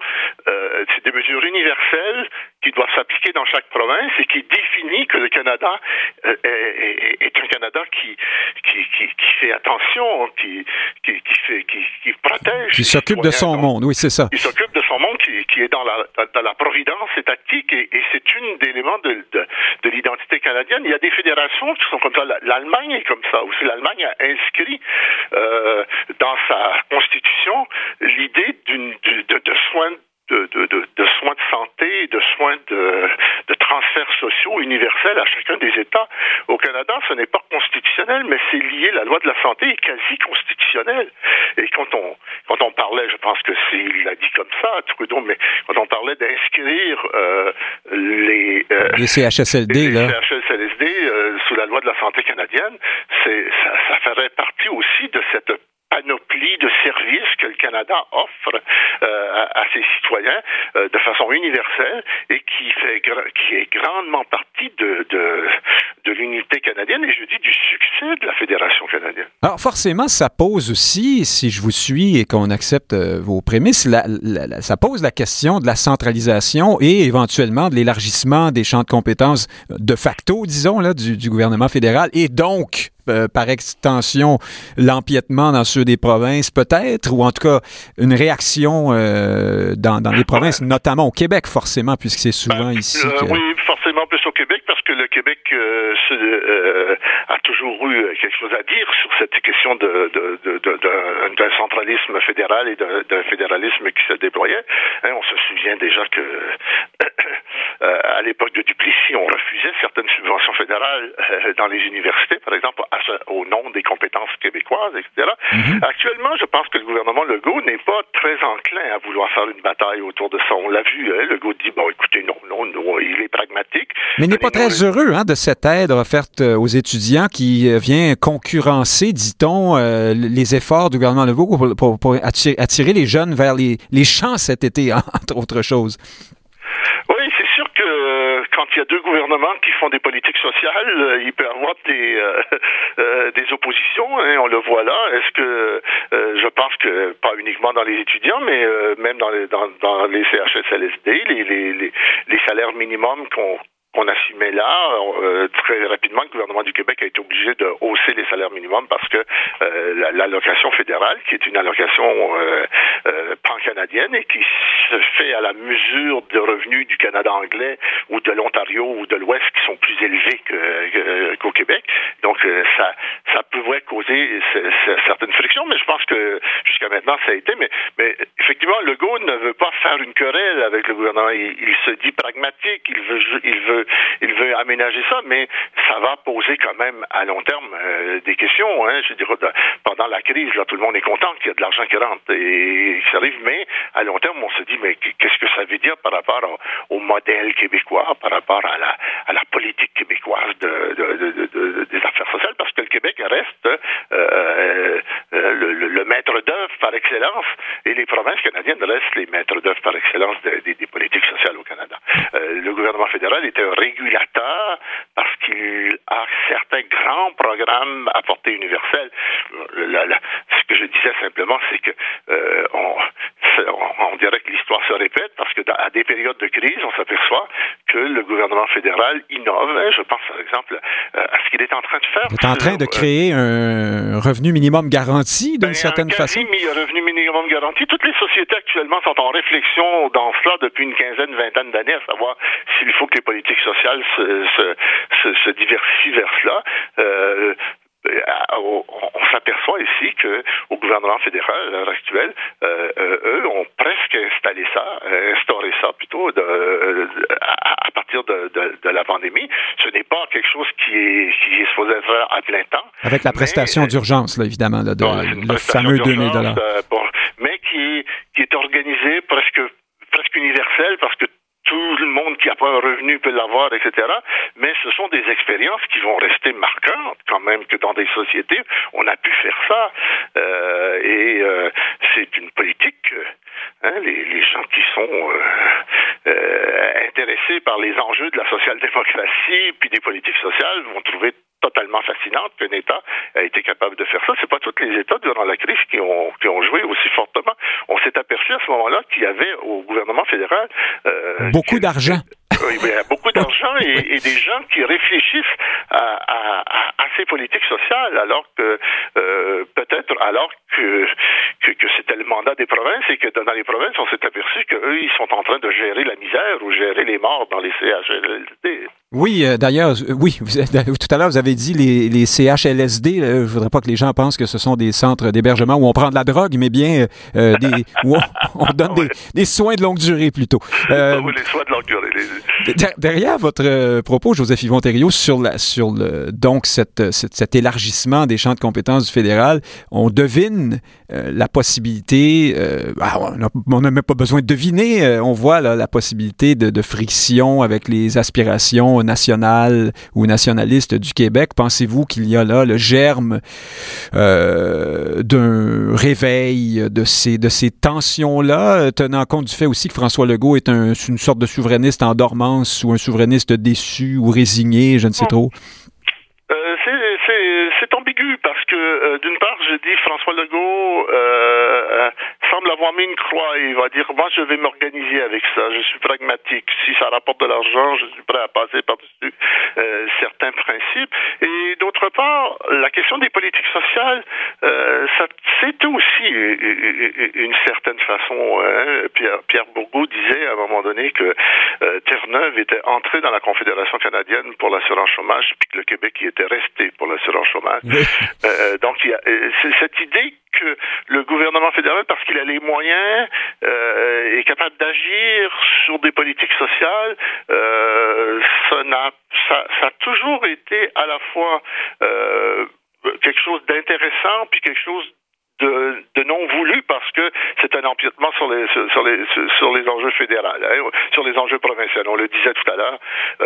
Speaker 5: universelles qui doivent s'appliquer dans chaque province et qui définit que le Canada est un Canada qui fait attention, qui protège.
Speaker 2: Qui s'occupe de son monde, oui, c'est ça.
Speaker 5: Qui s'occupe de son monde, qui est dans la providence étatique et c'est un élément de l'identité canadienne. Il y a des fédérations qui sont comme ça. L'Allemagne est comme ça aussi. L'Allemagne a inscrit dans sa constitution l'idée de soins de soins de santé, de soins de transferts sociaux universels à chacun des États. Au Canada, ce n'est pas constitutionnel, mais c'est lié. La loi de la santé est quasi constitutionnelle. Et quand on parlait, je pense que il l'a dit comme ça, Trudeau, mais quand on parlait d'inscrire les
Speaker 2: CHSLD,
Speaker 5: les CHSLD sous la loi de la santé canadienne, ça ferait partie aussi de cette panoplie de services que le Canada offre à ses citoyens de façon universelle et qui est grandement partie de l'unité canadienne et je dis du succès de la Fédération canadienne.
Speaker 2: Alors forcément, ça pose aussi, si je vous suis et qu'on accepte vos prémices, ça pose la question de la centralisation et éventuellement de l'élargissement des champs de compétences de facto, disons, là, du gouvernement fédéral et donc par extension, l'empiètement dans ceux des provinces, peut-être, ou en tout cas, une réaction dans les provinces, notamment au Québec, forcément, puisque c'est souvent ici que...
Speaker 5: Oui, forcément plus au Québec, parce que le Québec a toujours eu quelque chose à dire sur cette question d'un centralisme fédéral et d'un fédéralisme qui se déployait. On se souvient déjà que à l'époque de Duplessis, on refusait certaines subventions fédérales dans les universités, par exemple, au nom des compétences québécoises, etc. Mm-hmm. Actuellement, je pense que le gouvernement Legault n'est pas très enclin à vouloir faire une bataille autour de ça. On l'a vu, Legault dit, bon, écoutez, non, il est pragmatique.
Speaker 2: Mais il n'est pas très heureux de cette aide offerte aux étudiants qui vient concurrencer, dit-on, les efforts du gouvernement Legault pour attirer les jeunes vers les champs cet été, entre autres choses.
Speaker 5: Oui, c'est sûr que quand il y a deux gouvernements qui font des politiques sociales, il peut y avoir des oppositions, on le voit là. Est-ce que je pense que pas uniquement dans les étudiants, mais même dans les CHSLD, les salaires minimums qu'on assumait là, très rapidement, le gouvernement du Québec a été obligé de hausser les salaires minimums parce que l'allocation fédérale, qui est une allocation pan-canadienne et qui se fait à la mesure de revenus du Canada anglais ou de l'Ontario ou de l'Ouest qui sont plus élevés qu'au Québec. Donc, ça pouvait causer certaines frictions, mais je pense que jusqu'à maintenant, ça a été. Mais effectivement, Legault ne veut pas faire une querelle avec le gouvernement. Il se dit pragmatique, il veut aménager ça, mais ça va poser quand même à long terme des questions. Je dirais, pendant la crise, là, tout le monde est content qu'il y a de l'argent qui rentre et qui arrive, mais à long terme, on se dit, dit, mais qu'est-ce que ça veut dire par rapport au modèle québécois, par rapport à la politique québécoise des affaires sociales, parce que le Québec reste le maître d'œuvre par excellence, et les provinces canadiennes restent les maîtres d'œuvre par excellence des politiques sociales au Canada. Le gouvernement fédéral est un régulateur parce qu'il a certains grands programmes à portée universelle. Ce que je disais simplement, c'est que on dirait que l'histoire se répète parce que à des périodes de crise, on s'aperçoit que le gouvernement fédéral innove. Je pense, par exemple, à ce qu'il est en train de faire.
Speaker 2: Il est en train de créer un revenu minimum garanti d'une certaine façon.
Speaker 5: Un revenu minimum garanti. Toutes les sociétés actuellement sont en réflexion dans cela depuis une vingtaine d'années, à savoir s'il faut que les politiques sociales se diversifient vers cela. On s'aperçoit ici qu'au gouvernement fédéral, à l'heure actuelle, eux ont presque instauré ça plutôt à partir de la pandémie. Ce n'est pas quelque chose qui est supposé être à plein temps.
Speaker 2: Avec la prestation d'urgence, là, évidemment, là, le fameux 2000 $.
Speaker 5: Mais qui est organisé presque universel parce que tout le monde qui n'a pas un revenu peut l'avoir, etc. Mais ce sont des expériences qui vont rester marquantes quand même, que dans des sociétés, on a pu faire ça. C'est une politique. Les gens qui sont intéressés par les enjeux de la social-démocratie puis des politiques sociales vont trouver totalement fascinante qu'un État a été capable de faire ça. C'est pas tous les États durant la crise qui ont joué aussi fortement. On s'est aperçu à ce moment-là qu'il y avait au gouvernement fédéral
Speaker 2: beaucoup d'argent.
Speaker 5: Oui, il y a beaucoup d'argent et des gens qui réfléchissent à ces politiques sociales, alors que c'était le mandat des provinces et que dans les provinces, on s'est aperçu qu'eux, ils sont en train de gérer la misère ou gérer les morts dans les CHLSD.
Speaker 2: Oui, d'ailleurs, tout à l'heure, vous avez dit les CHLSD. Je ne voudrais pas que les gens pensent que ce sont des centres d'hébergement où on prend de la drogue, mais bien où on donne des soins de longue durée plutôt.
Speaker 5: Oui, les soins de longue durée.
Speaker 2: Derrière votre propos, Joseph-Yvon Thériault, donc cet élargissement des champs de compétences du fédéral, on devine la possibilité, on n'a même pas besoin de deviner, on voit là, la possibilité de friction avec les aspirations nationales ou nationalistes du Québec. Pensez-vous qu'il y a là le germe d'un réveil de ces tensions-là, tenant compte du fait aussi que François Legault est une sorte de souverainiste en dormance ou un souverainiste déçu ou résigné, je ne sais trop?
Speaker 5: C'est ambigu parce que d'une part, je dis François Legault semble avoir mis une croix et il va dire moi je vais m'organiser avec ça, je suis pragmatique, si ça rapporte de l'argent, je suis prêt à passer par-dessus certains principes. Et d'autre part, la question des politiques sociales, c'est aussi une certaine façon. Pierre Bourgault disait à un moment donné que Terre-Neuve était entré dans la Confédération canadienne pour l'assurance chômage, puis que le Québec y était resté pour l'assurance chômage. Donc il y a cette idée que le gouvernement fédéral, parce qu'il a les moyens, est capable d'agir sur des politiques sociales. Ça a toujours été à la fois quelque chose d'intéressant puis quelque chose de non voulu parce que c'est un empiètement sur les enjeux fédéraux, sur les enjeux provinciaux. On le disait tout à l'heure,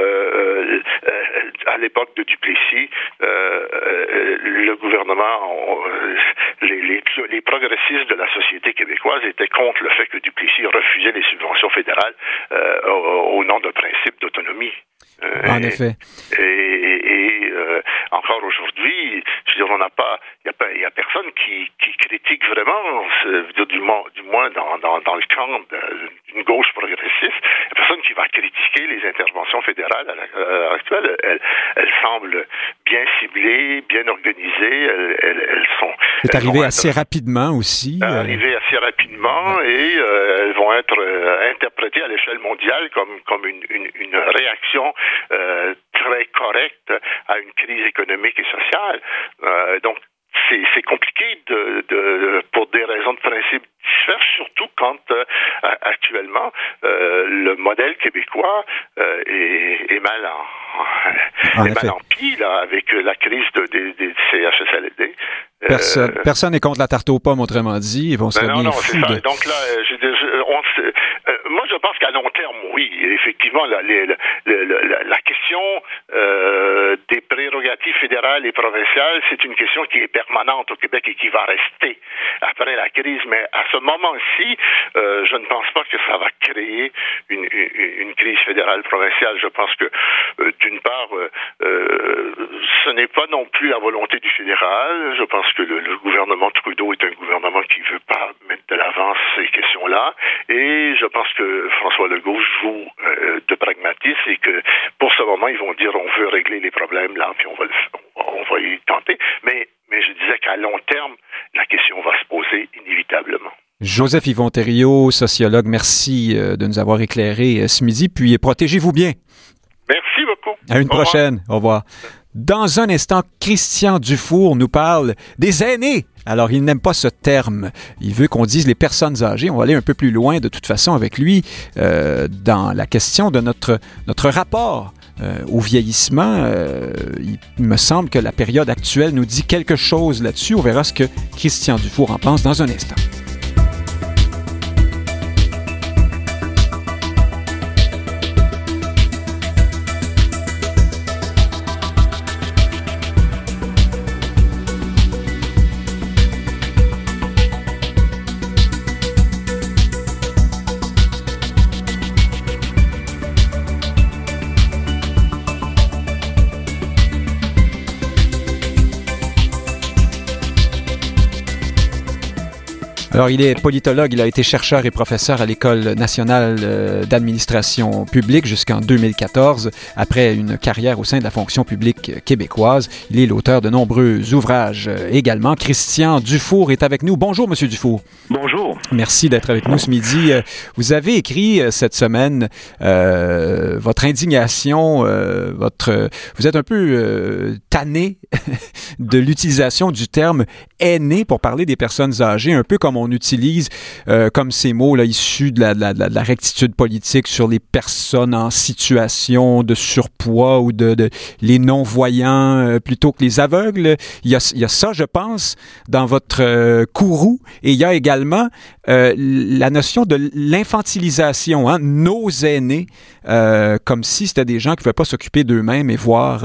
Speaker 5: à l'époque de Duplessis, le gouvernement, les progressistes de la société québécoise étaient contre le fait que Duplessis refusait les subventions fédérales au nom d'un principe d'autonomie.
Speaker 2: En effet.
Speaker 5: Et encore aujourd'hui, je veux dire, il y a personne qui critique vraiment, du moins dans le camp d'une gauche progressiste, il y a personne qui va critiquer les interventions fédérales à l'heure actuelle. Elles semblent bien ciblées, bien organisées.
Speaker 2: C'est arrivé assez rapidement aussi.
Speaker 5: Arrivé assez rapidement et elles vont être interprétées à l'échelle mondiale comme une réaction très correcte à une crise économique et sociale. Donc, c'est compliqué pour des raisons de principe différentes, surtout quand actuellement le modèle québécois est mal en pis là, avec la crise des CHSLD. Personne
Speaker 2: n'est contre la tarte aux pommes, autrement dit. Ils vont se
Speaker 5: non, c'est ça. Donc là, moi, je pense qu'à long terme, oui, effectivement, la question des prérogatives fédérales et provinciales, c'est une question qui est permanente au Québec et qui va rester après la crise. Mais à ce moment-ci, je ne pense pas que ça va créer une crise fédérale provinciale. Je pense que, d'une part, ce n'est pas non plus la volonté du fédéral. Je pense que le gouvernement Trudeau est un gouvernement qui ne veut pas mettre de l'avant ces questions-là. Et je pense que François Legault joue de pragmatisme et que pour ce moment, ils vont dire on veut régler les problèmes là, puis on va y tenter. Mais je disais qu'à long terme, la question va se poser inévitablement.
Speaker 2: Joseph Yvon-Thériault, sociologue, merci de nous avoir éclairé ce midi. Puis protégez-vous bien.
Speaker 5: Merci beaucoup.
Speaker 2: À une prochaine. Au revoir. Dans un instant, Christian Dufour nous parle des aînés. Alors, il n'aime pas ce terme. Il veut qu'on dise les personnes âgées. On va aller un peu plus loin, de toute façon, avec lui, dans la question de notre rapport au vieillissement. Il me semble que la période actuelle nous dit quelque chose là-dessus. On verra ce que Christian Dufour en pense dans un instant. Alors, il est politologue, il a été chercheur et professeur à l'École nationale d'administration publique jusqu'en 2014, après une carrière au sein de la fonction publique québécoise. Il est l'auteur de nombreux ouvrages également. Christian Dufour est avec nous. Bonjour, Monsieur Dufour.
Speaker 3: Bonjour.
Speaker 2: Merci d'être avec nous ce midi. Vous avez écrit cette semaine votre indignation, vous êtes un peu tanné de l'utilisation du terme « aîné » pour parler des personnes âgées, un peu comme on utilise comme ces mots là, issus de la rectitude politique sur les personnes en situation de surpoids ou de les non-voyants plutôt que les aveugles. Il y a ça, je pense, dans votre courroux. Et il y a également la notion de l'infantilisation, hein, nos aînés, comme si c'était des gens qui ne pouvaient pas s'occuper d'eux-mêmes et voir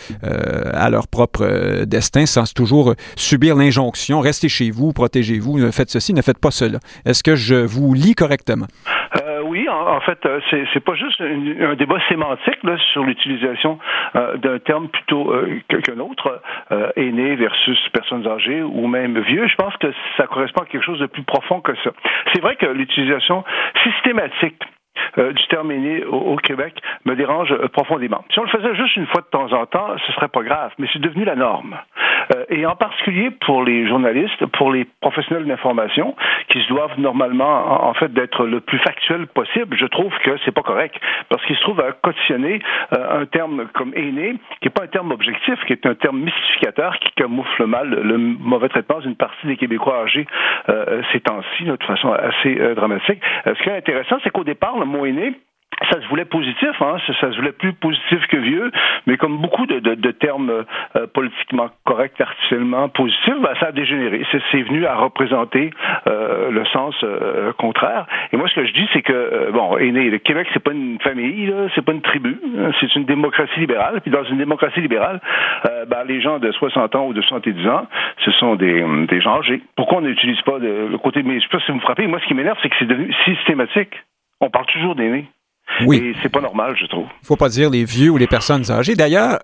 Speaker 2: à leur propre destin sans toujours subir l'injonction, restez chez vous, protégez-vous, faites ceci, ne faites pas cela. Est-ce que je vous lis correctement?
Speaker 3: Oui, en fait, c'est pas juste un débat sémantique là, sur l'utilisation d'un terme plutôt qu'un autre, aîné versus personnes âgées ou même vieux. Je pense que ça correspond à quelque chose de plus profond que ça. C'est vrai que l'utilisation systématique du terme aîné au Québec me dérange profondément. Si on le faisait juste une fois de temps en temps, ce serait pas grave, mais c'est devenu la norme. Et en particulier pour les journalistes, pour les professionnels de l'information, qui se doivent normalement, en fait, d'être le plus factuel possible, je trouve que c'est pas correct, parce qu'ils se trouvent à cautionner un terme comme aîné, qui est pas un terme objectif, qui est un terme mystificateur, qui camoufle mal le mauvais traitement d'une partie des Québécois âgés ces temps-ci, de façon assez dramatique. Ce qui est intéressant, c'est qu'au départ, le mot aîné, ça se voulait positif, hein, ça se voulait plus positif que vieux, mais comme beaucoup de termes politiquement corrects, artificiellement positifs, ben, ça a dégénéré. C'est venu à représenter le sens contraire. Et moi, ce que je dis, c'est que, aîné, le Québec, c'est pas une famille, là, c'est pas une tribu, hein, c'est une démocratie libérale. Puis dans une démocratie libérale, les gens de 60 ans ou de 70 ans, ce sont des gens âgés. Pourquoi on n'utilise pas le côté... Mais je sais pas si vous me frappez, moi, ce qui m'énerve, c'est que c'est devenu systématique. On parle toujours d'aînés.
Speaker 2: Oui.
Speaker 3: Et c'est pas normal, je trouve.
Speaker 2: Il faut pas dire les vieux ou les personnes âgées. D'ailleurs,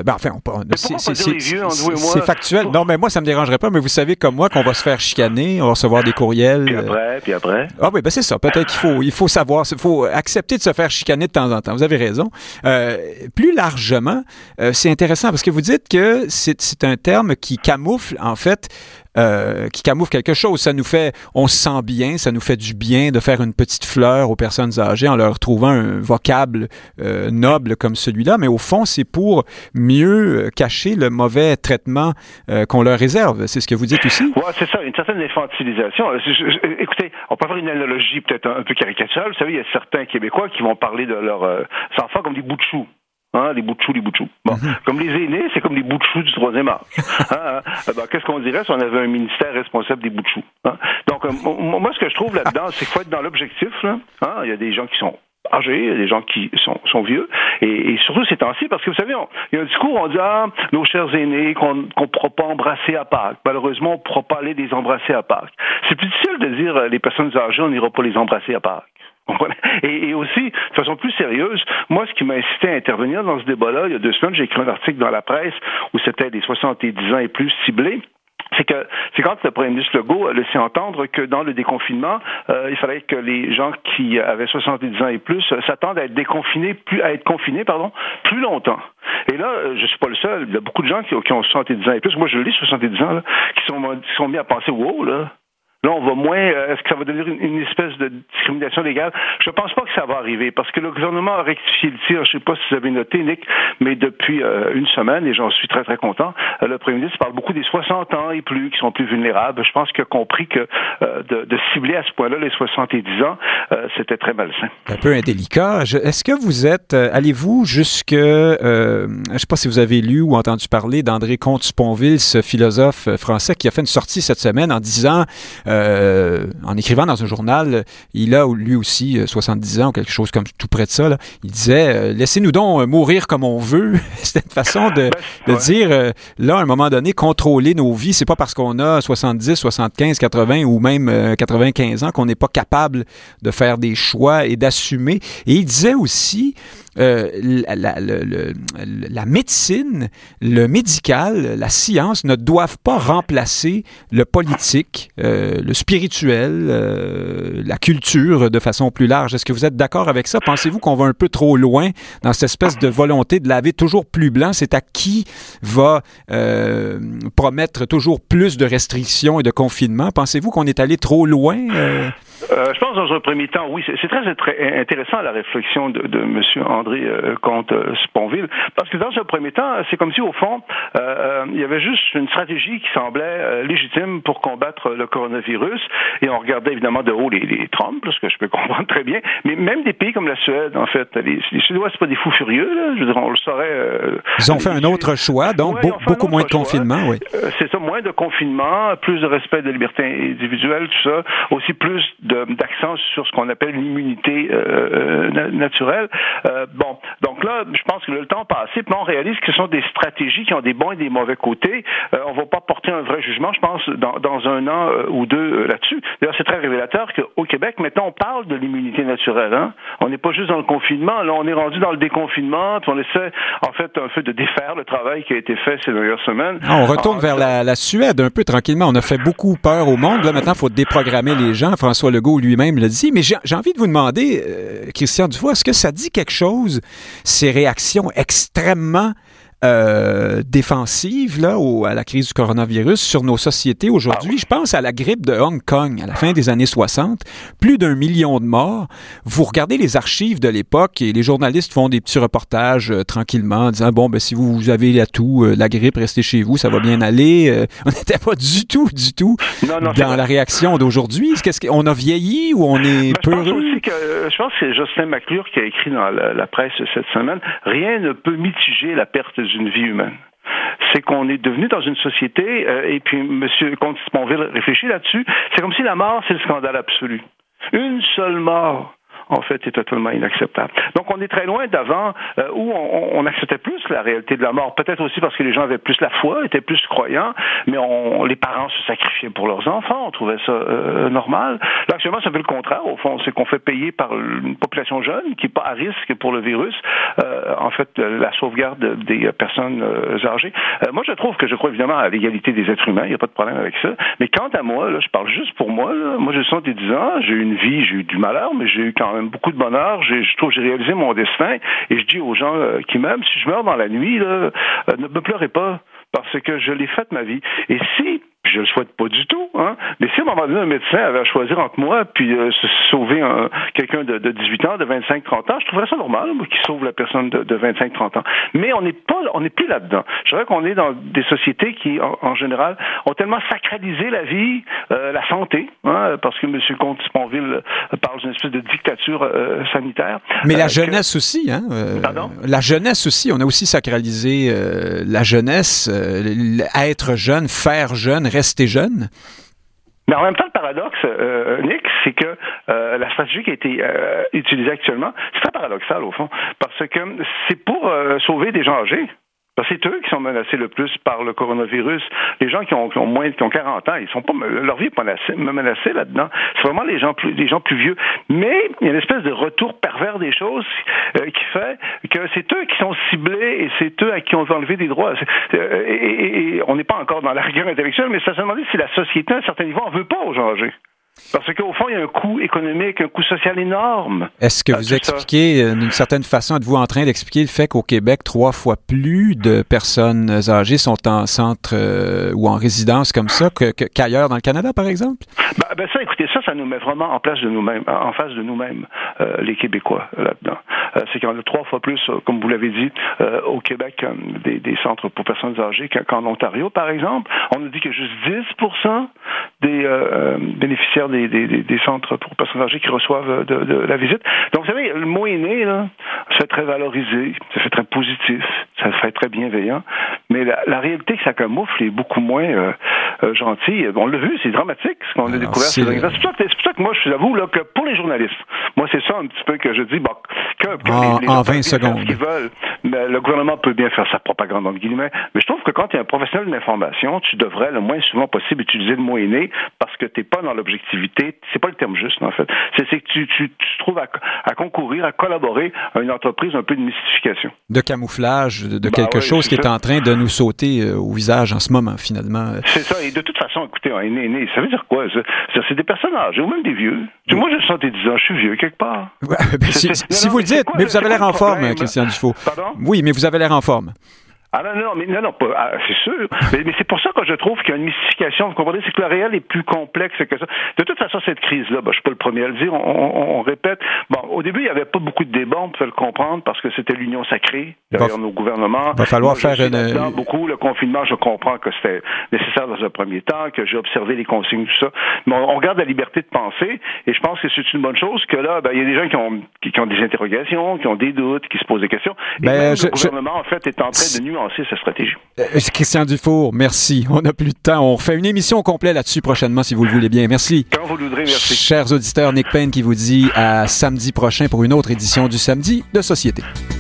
Speaker 2: c'est factuel. Non, mais moi, ça me dérangerait pas, mais vous savez comme moi qu'on va se faire chicaner, on va recevoir des courriels.
Speaker 3: Puis après.
Speaker 2: Ah oui, ben c'est ça. Peut-être qu'il faut savoir, il faut accepter de se faire chicaner de temps en temps. Vous avez raison. Plus largement, c'est intéressant parce que vous dites que c'est un terme qui camoufle, en fait, qui camoufle quelque chose. On se sent bien, ça nous fait du bien de faire une petite fleur aux personnes âgées en leur trouvant un vocable noble comme celui-là, mais au fond, c'est pour mieux cacher le mauvais traitement qu'on leur réserve. C'est ce que vous dites aussi?
Speaker 3: Oui, c'est ça, une certaine infantilisation. Écoutez, on peut faire une analogie peut-être un peu caricaturale. Vous savez, il y a certains Québécois qui vont parler de leurs enfants comme des bouts de chou.
Speaker 6: Hein, les bouts de chou. Bon, comme les aînés, c'est comme les bouts de chou du troisième âge. Qu'est-ce qu'on dirait si on avait un ministère responsable des bouts de chou? Hein? Donc, moi, ce que je trouve là-dedans, c'est qu'il faut être dans l'objectif. Là. Hein? Il y a des gens qui sont âgés, il y a des gens qui sont vieux, et surtout ces temps-ci, parce que vous savez, il y a un discours, on dit, nos chers aînés, qu'on ne pourra pas embrasser à Pâques. Malheureusement, on ne pourra pas aller les embrasser à Pâques. C'est plus difficile de dire, les personnes âgées, on n'ira pas les embrasser à Pâques. Et aussi, de façon plus sérieuse, moi, ce qui m'a incité à intervenir dans ce débat-là, il y a 2 semaines, j'ai écrit un article dans la presse où c'était des 70 ans et plus ciblés. C'est quand le premier ministre Legault a laissé entendre que dans le déconfinement, il fallait que les gens qui avaient 70 ans et plus s'attendent à être confinés plus longtemps. Et là, je suis pas le seul. Il y a beaucoup de gens qui ont 70 ans et plus. Moi, je l'ai 70 ans, là, qui sont mis à penser, wow, là. Là, on va moins. Est-ce que ça va devenir une espèce de discrimination légale? Je pense pas que ça va arriver, parce que le gouvernement a rectifié le tir. Je sais pas si vous avez noté, Nick, mais depuis une semaine, et j'en suis très, très content, le premier ministre parle beaucoup des 60 ans et plus, qui sont plus vulnérables. Je pense qu'il a compris que de cibler à ce point-là les 70 ans, c'était très malsain.
Speaker 2: Un peu indélicat. Est-ce que vous êtes... allez-vous jusque... je sais pas si vous avez lu ou entendu parler d'André Comte-Sponville, ce philosophe français qui a fait une sortie cette semaine en disant... en écrivant dans un journal, il a lui aussi 70 ans ou quelque chose comme tout près de ça. Là, il disait laissez-nous donc mourir comme on veut. C'était une façon de dire là, à un moment donné, contrôler nos vies. C'est pas parce qu'on a 70, 75, 80 ou même 95 ans qu'on n'est pas capable de faire des choix et d'assumer. Et il disait aussi la médecine, le médical, la science ne doivent pas remplacer le politique, le spirituel, la culture de façon plus large. Est-ce que vous êtes d'accord avec ça? Pensez-vous qu'on va un peu trop loin dans cette espèce de volonté de laver toujours plus blanc? C'est à qui va promettre toujours plus de restrictions et de confinement? Pensez-vous qu'on est allé trop loin?
Speaker 6: Je pense dans un premier temps, oui. C'est très intéressant la réflexion de M. André Comte-Sponville, parce que dans un premier temps, c'est comme si au fond, il y avait juste une stratégie qui semblait légitime pour combattre le coronavirus, et on regardait évidemment de haut les Trump, ce que je peux comprendre très bien, mais même des pays comme la Suède, en fait, les Suédois, c'est pas des fous furieux, là, je veux dire, on le saurait.
Speaker 2: Ils ont fait un autre choix, donc beaucoup moins de confinement, oui.
Speaker 6: C'est ça, moins de confinement, plus de respect de liberté individuelle, tout ça, aussi plus d'accent sur ce qu'on appelle l'immunité naturelle. Donc là, je pense que le temps passé, puis on réalise que ce sont des stratégies qui ont des bons et des mauvais côtés. On va pas porter un vrai jugement, je pense, dans un an ou deux là-dessus. D'ailleurs, c'est très révélateur qu'au Québec, maintenant, on parle de l'immunité naturelle. Hein? On n'est pas juste dans le confinement, là, on est rendu dans le déconfinement, puis on essaie, en fait, un peu de défaire le travail qui a été fait ces dernières semaines.
Speaker 2: On retourne vers la Suède un peu tranquillement. On a fait beaucoup peur au monde. Là, maintenant, il faut déprogrammer les gens. François Legault lui-même l'a dit. Mais j'ai envie de vous demander, Christian Dufour, est-ce que ça dit quelque chose, ces réactions extrêmement défensive là, à la crise du coronavirus sur nos sociétés aujourd'hui? Je pense à la grippe de Hong Kong à la fin des années 60. Plus d'1 million de morts. Vous regardez les archives de l'époque et les journalistes font des petits reportages tranquillement en disant, si vous avez l'atout, la grippe, restez chez vous, ça va bien aller. On n'était pas du tout dans la réaction d'aujourd'hui. Est-ce qu'on a vieilli ou on est peureux?
Speaker 6: Je pense que c'est Jocelyn McClure qui a écrit dans la presse cette semaine, rien ne peut mitiger la perte d'une vie humaine. C'est qu'on est devenu dans une société, et puis M. Comte-Sponville réfléchit là-dessus, c'est comme si la mort, c'est le scandale absolu. Une seule mort, en fait, est totalement inacceptable. Donc, on est très loin d'avant où on acceptait plus la réalité de la mort. Peut-être aussi parce que les gens avaient plus la foi, étaient plus croyants, mais les parents se sacrifiaient pour leurs enfants. On trouvait ça normal. Là, actuellement, c'est un peu le contraire, au fond. C'est qu'on fait payer par une population jeune qui n'est pas à risque pour le virus, en fait, la sauvegarde des personnes âgées. Moi, je crois évidemment à l'égalité des êtres humains. Il n'y a pas de problème avec ça. Mais quant à moi, là, je parle juste pour moi. Là, moi, j'ai 70 ans. J'ai eu une vie, j'ai eu du malheur, mais j'ai eu quand même beaucoup de bonheur. Je trouve que j'ai réalisé mon destin et je dis aux gens qui m'aiment, si je meurs dans la nuit, là, ne me pleurez pas parce que je l'ai faite ma vie. Et si puis je le souhaite pas du tout, hein, mais si à un moment donné, un médecin avait à choisir entre moi puis sauver quelqu'un de 18 ans, de 25-30 ans, je trouverais ça normal, moi, qu'il sauve la personne de 25-30 ans. Mais on n'est plus là-dedans. Je dirais qu'on est dans des sociétés qui, en général, ont tellement sacralisé la vie, la santé, hein, parce que M. Comte-Sponville parle d'une espèce de dictature sanitaire.
Speaker 2: Mais la jeunesse aussi, hein?
Speaker 6: Pardon?
Speaker 2: La jeunesse aussi, on a aussi sacralisé la jeunesse, être jeune, faire jeune, rester jeune.
Speaker 6: Mais en même temps, le paradoxe, Nick, c'est que la stratégie qui a été utilisée actuellement, c'est très paradoxal au fond, parce que c'est pour sauver des gens âgés. C'est eux qui sont menacés le plus par le coronavirus. Les gens qui ont 40 ans, ils sont pas, leur vie n'est pas menacée là-dedans. C'est vraiment les gens plus vieux. Mais il y a une espèce de retour pervers des choses qui fait que c'est eux qui sont ciblés et c'est eux à qui on veut enlever des droits. Et on n'est pas encore dans la rigueur intellectuelle, mais ça se demande si la société, à un certain niveau, en veut pas aux gens âgés. Parce qu'au fond, il y a un coût économique, un coût social énorme.
Speaker 2: Est-ce que vous expliquez, d'une certaine façon, êtes-vous en train d'expliquer le fait qu'au Québec, 3 fois plus de personnes âgées sont en centre ou en résidence comme ça qu'ailleurs dans le Canada, par exemple?
Speaker 6: Ben ça, écoutez, ça nous met vraiment en face de nous-mêmes, les Québécois, là-dedans. C'est qu'il y en a 3 fois plus, comme vous l'avez dit, au Québec, des centres pour personnes âgées qu'en Ontario, par exemple. On nous dit que juste 10% des bénéficiaires des centres pour personnes âgées qui reçoivent de la visite. Donc, vous savez, le mot aîné, là, ça fait très valorisé, ça fait très positif, ça fait très bienveillant, mais la réalité que ça camoufle est beaucoup moins gentille. On l'a vu, c'est dramatique ce qu'on a découvert. C'est pour ça que moi, je vous avoue là, que pour les journalistes, moi, c'est ça un petit peu que je dis, bon, que les
Speaker 2: 20 secondes.
Speaker 6: Ce qu'ils veulent, mais le gouvernement peut bien faire sa propagande, entre guillemets, mais je trouve que quand tu es un professionnel de l'information, tu devrais le moins souvent possible utiliser le mot aîné parce que tu n'es pas dans l'objectivité. C'est pas le terme juste, en fait. C'est que tu te trouves à concourir, à collaborer à une entreprise un peu de mystification.
Speaker 2: De camouflage, de quelque chose qui est en train de nous sauter au visage en ce moment, finalement.
Speaker 6: C'est ça. Et de toute façon, écoutez, un aîné, ça veut dire quoi? C'est des personnes âgées ou même des vieux. Moi, j'ai 70 ans, je suis vieux quelque part.
Speaker 2: Ouais, si vous le dites, mais vous avez l'air en forme, Christian Dufault.
Speaker 6: Pardon?
Speaker 2: Oui, mais vous avez l'air en forme.
Speaker 6: Ah non, pas, c'est sûr. Mais c'est pour ça que je trouve qu'il y a une mystification. Vous comprenez, c'est que le réel est plus complexe que ça. De toute façon, cette crise-là, je suis pas le premier à le dire. On répète. Bon, au début, il n'y avait pas beaucoup de débats, on peut le comprendre, parce que c'était l'union sacrée derrière nos gouvernements.
Speaker 2: Va falloir faire
Speaker 6: beaucoup le confinement. Je comprends que c'était nécessaire dans un premier temps, que j'ai observé les consignes, tout ça. Mais on garde la liberté de penser, et je pense que c'est une bonne chose que là, il y a des gens qui ont des interrogations, qui ont des doutes, qui se posent des questions. Et même le gouvernement, en fait, est en train de nuancer sa stratégie.
Speaker 2: Christian Dufour, merci. On n'a plus de temps. On refait une émission complète là-dessus prochainement, si vous le voulez bien. Merci.
Speaker 6: Quand vous le voudrez, merci.
Speaker 2: Chers auditeurs, Nick Payne qui vous dit à samedi prochain pour une autre édition du Samedi de Société.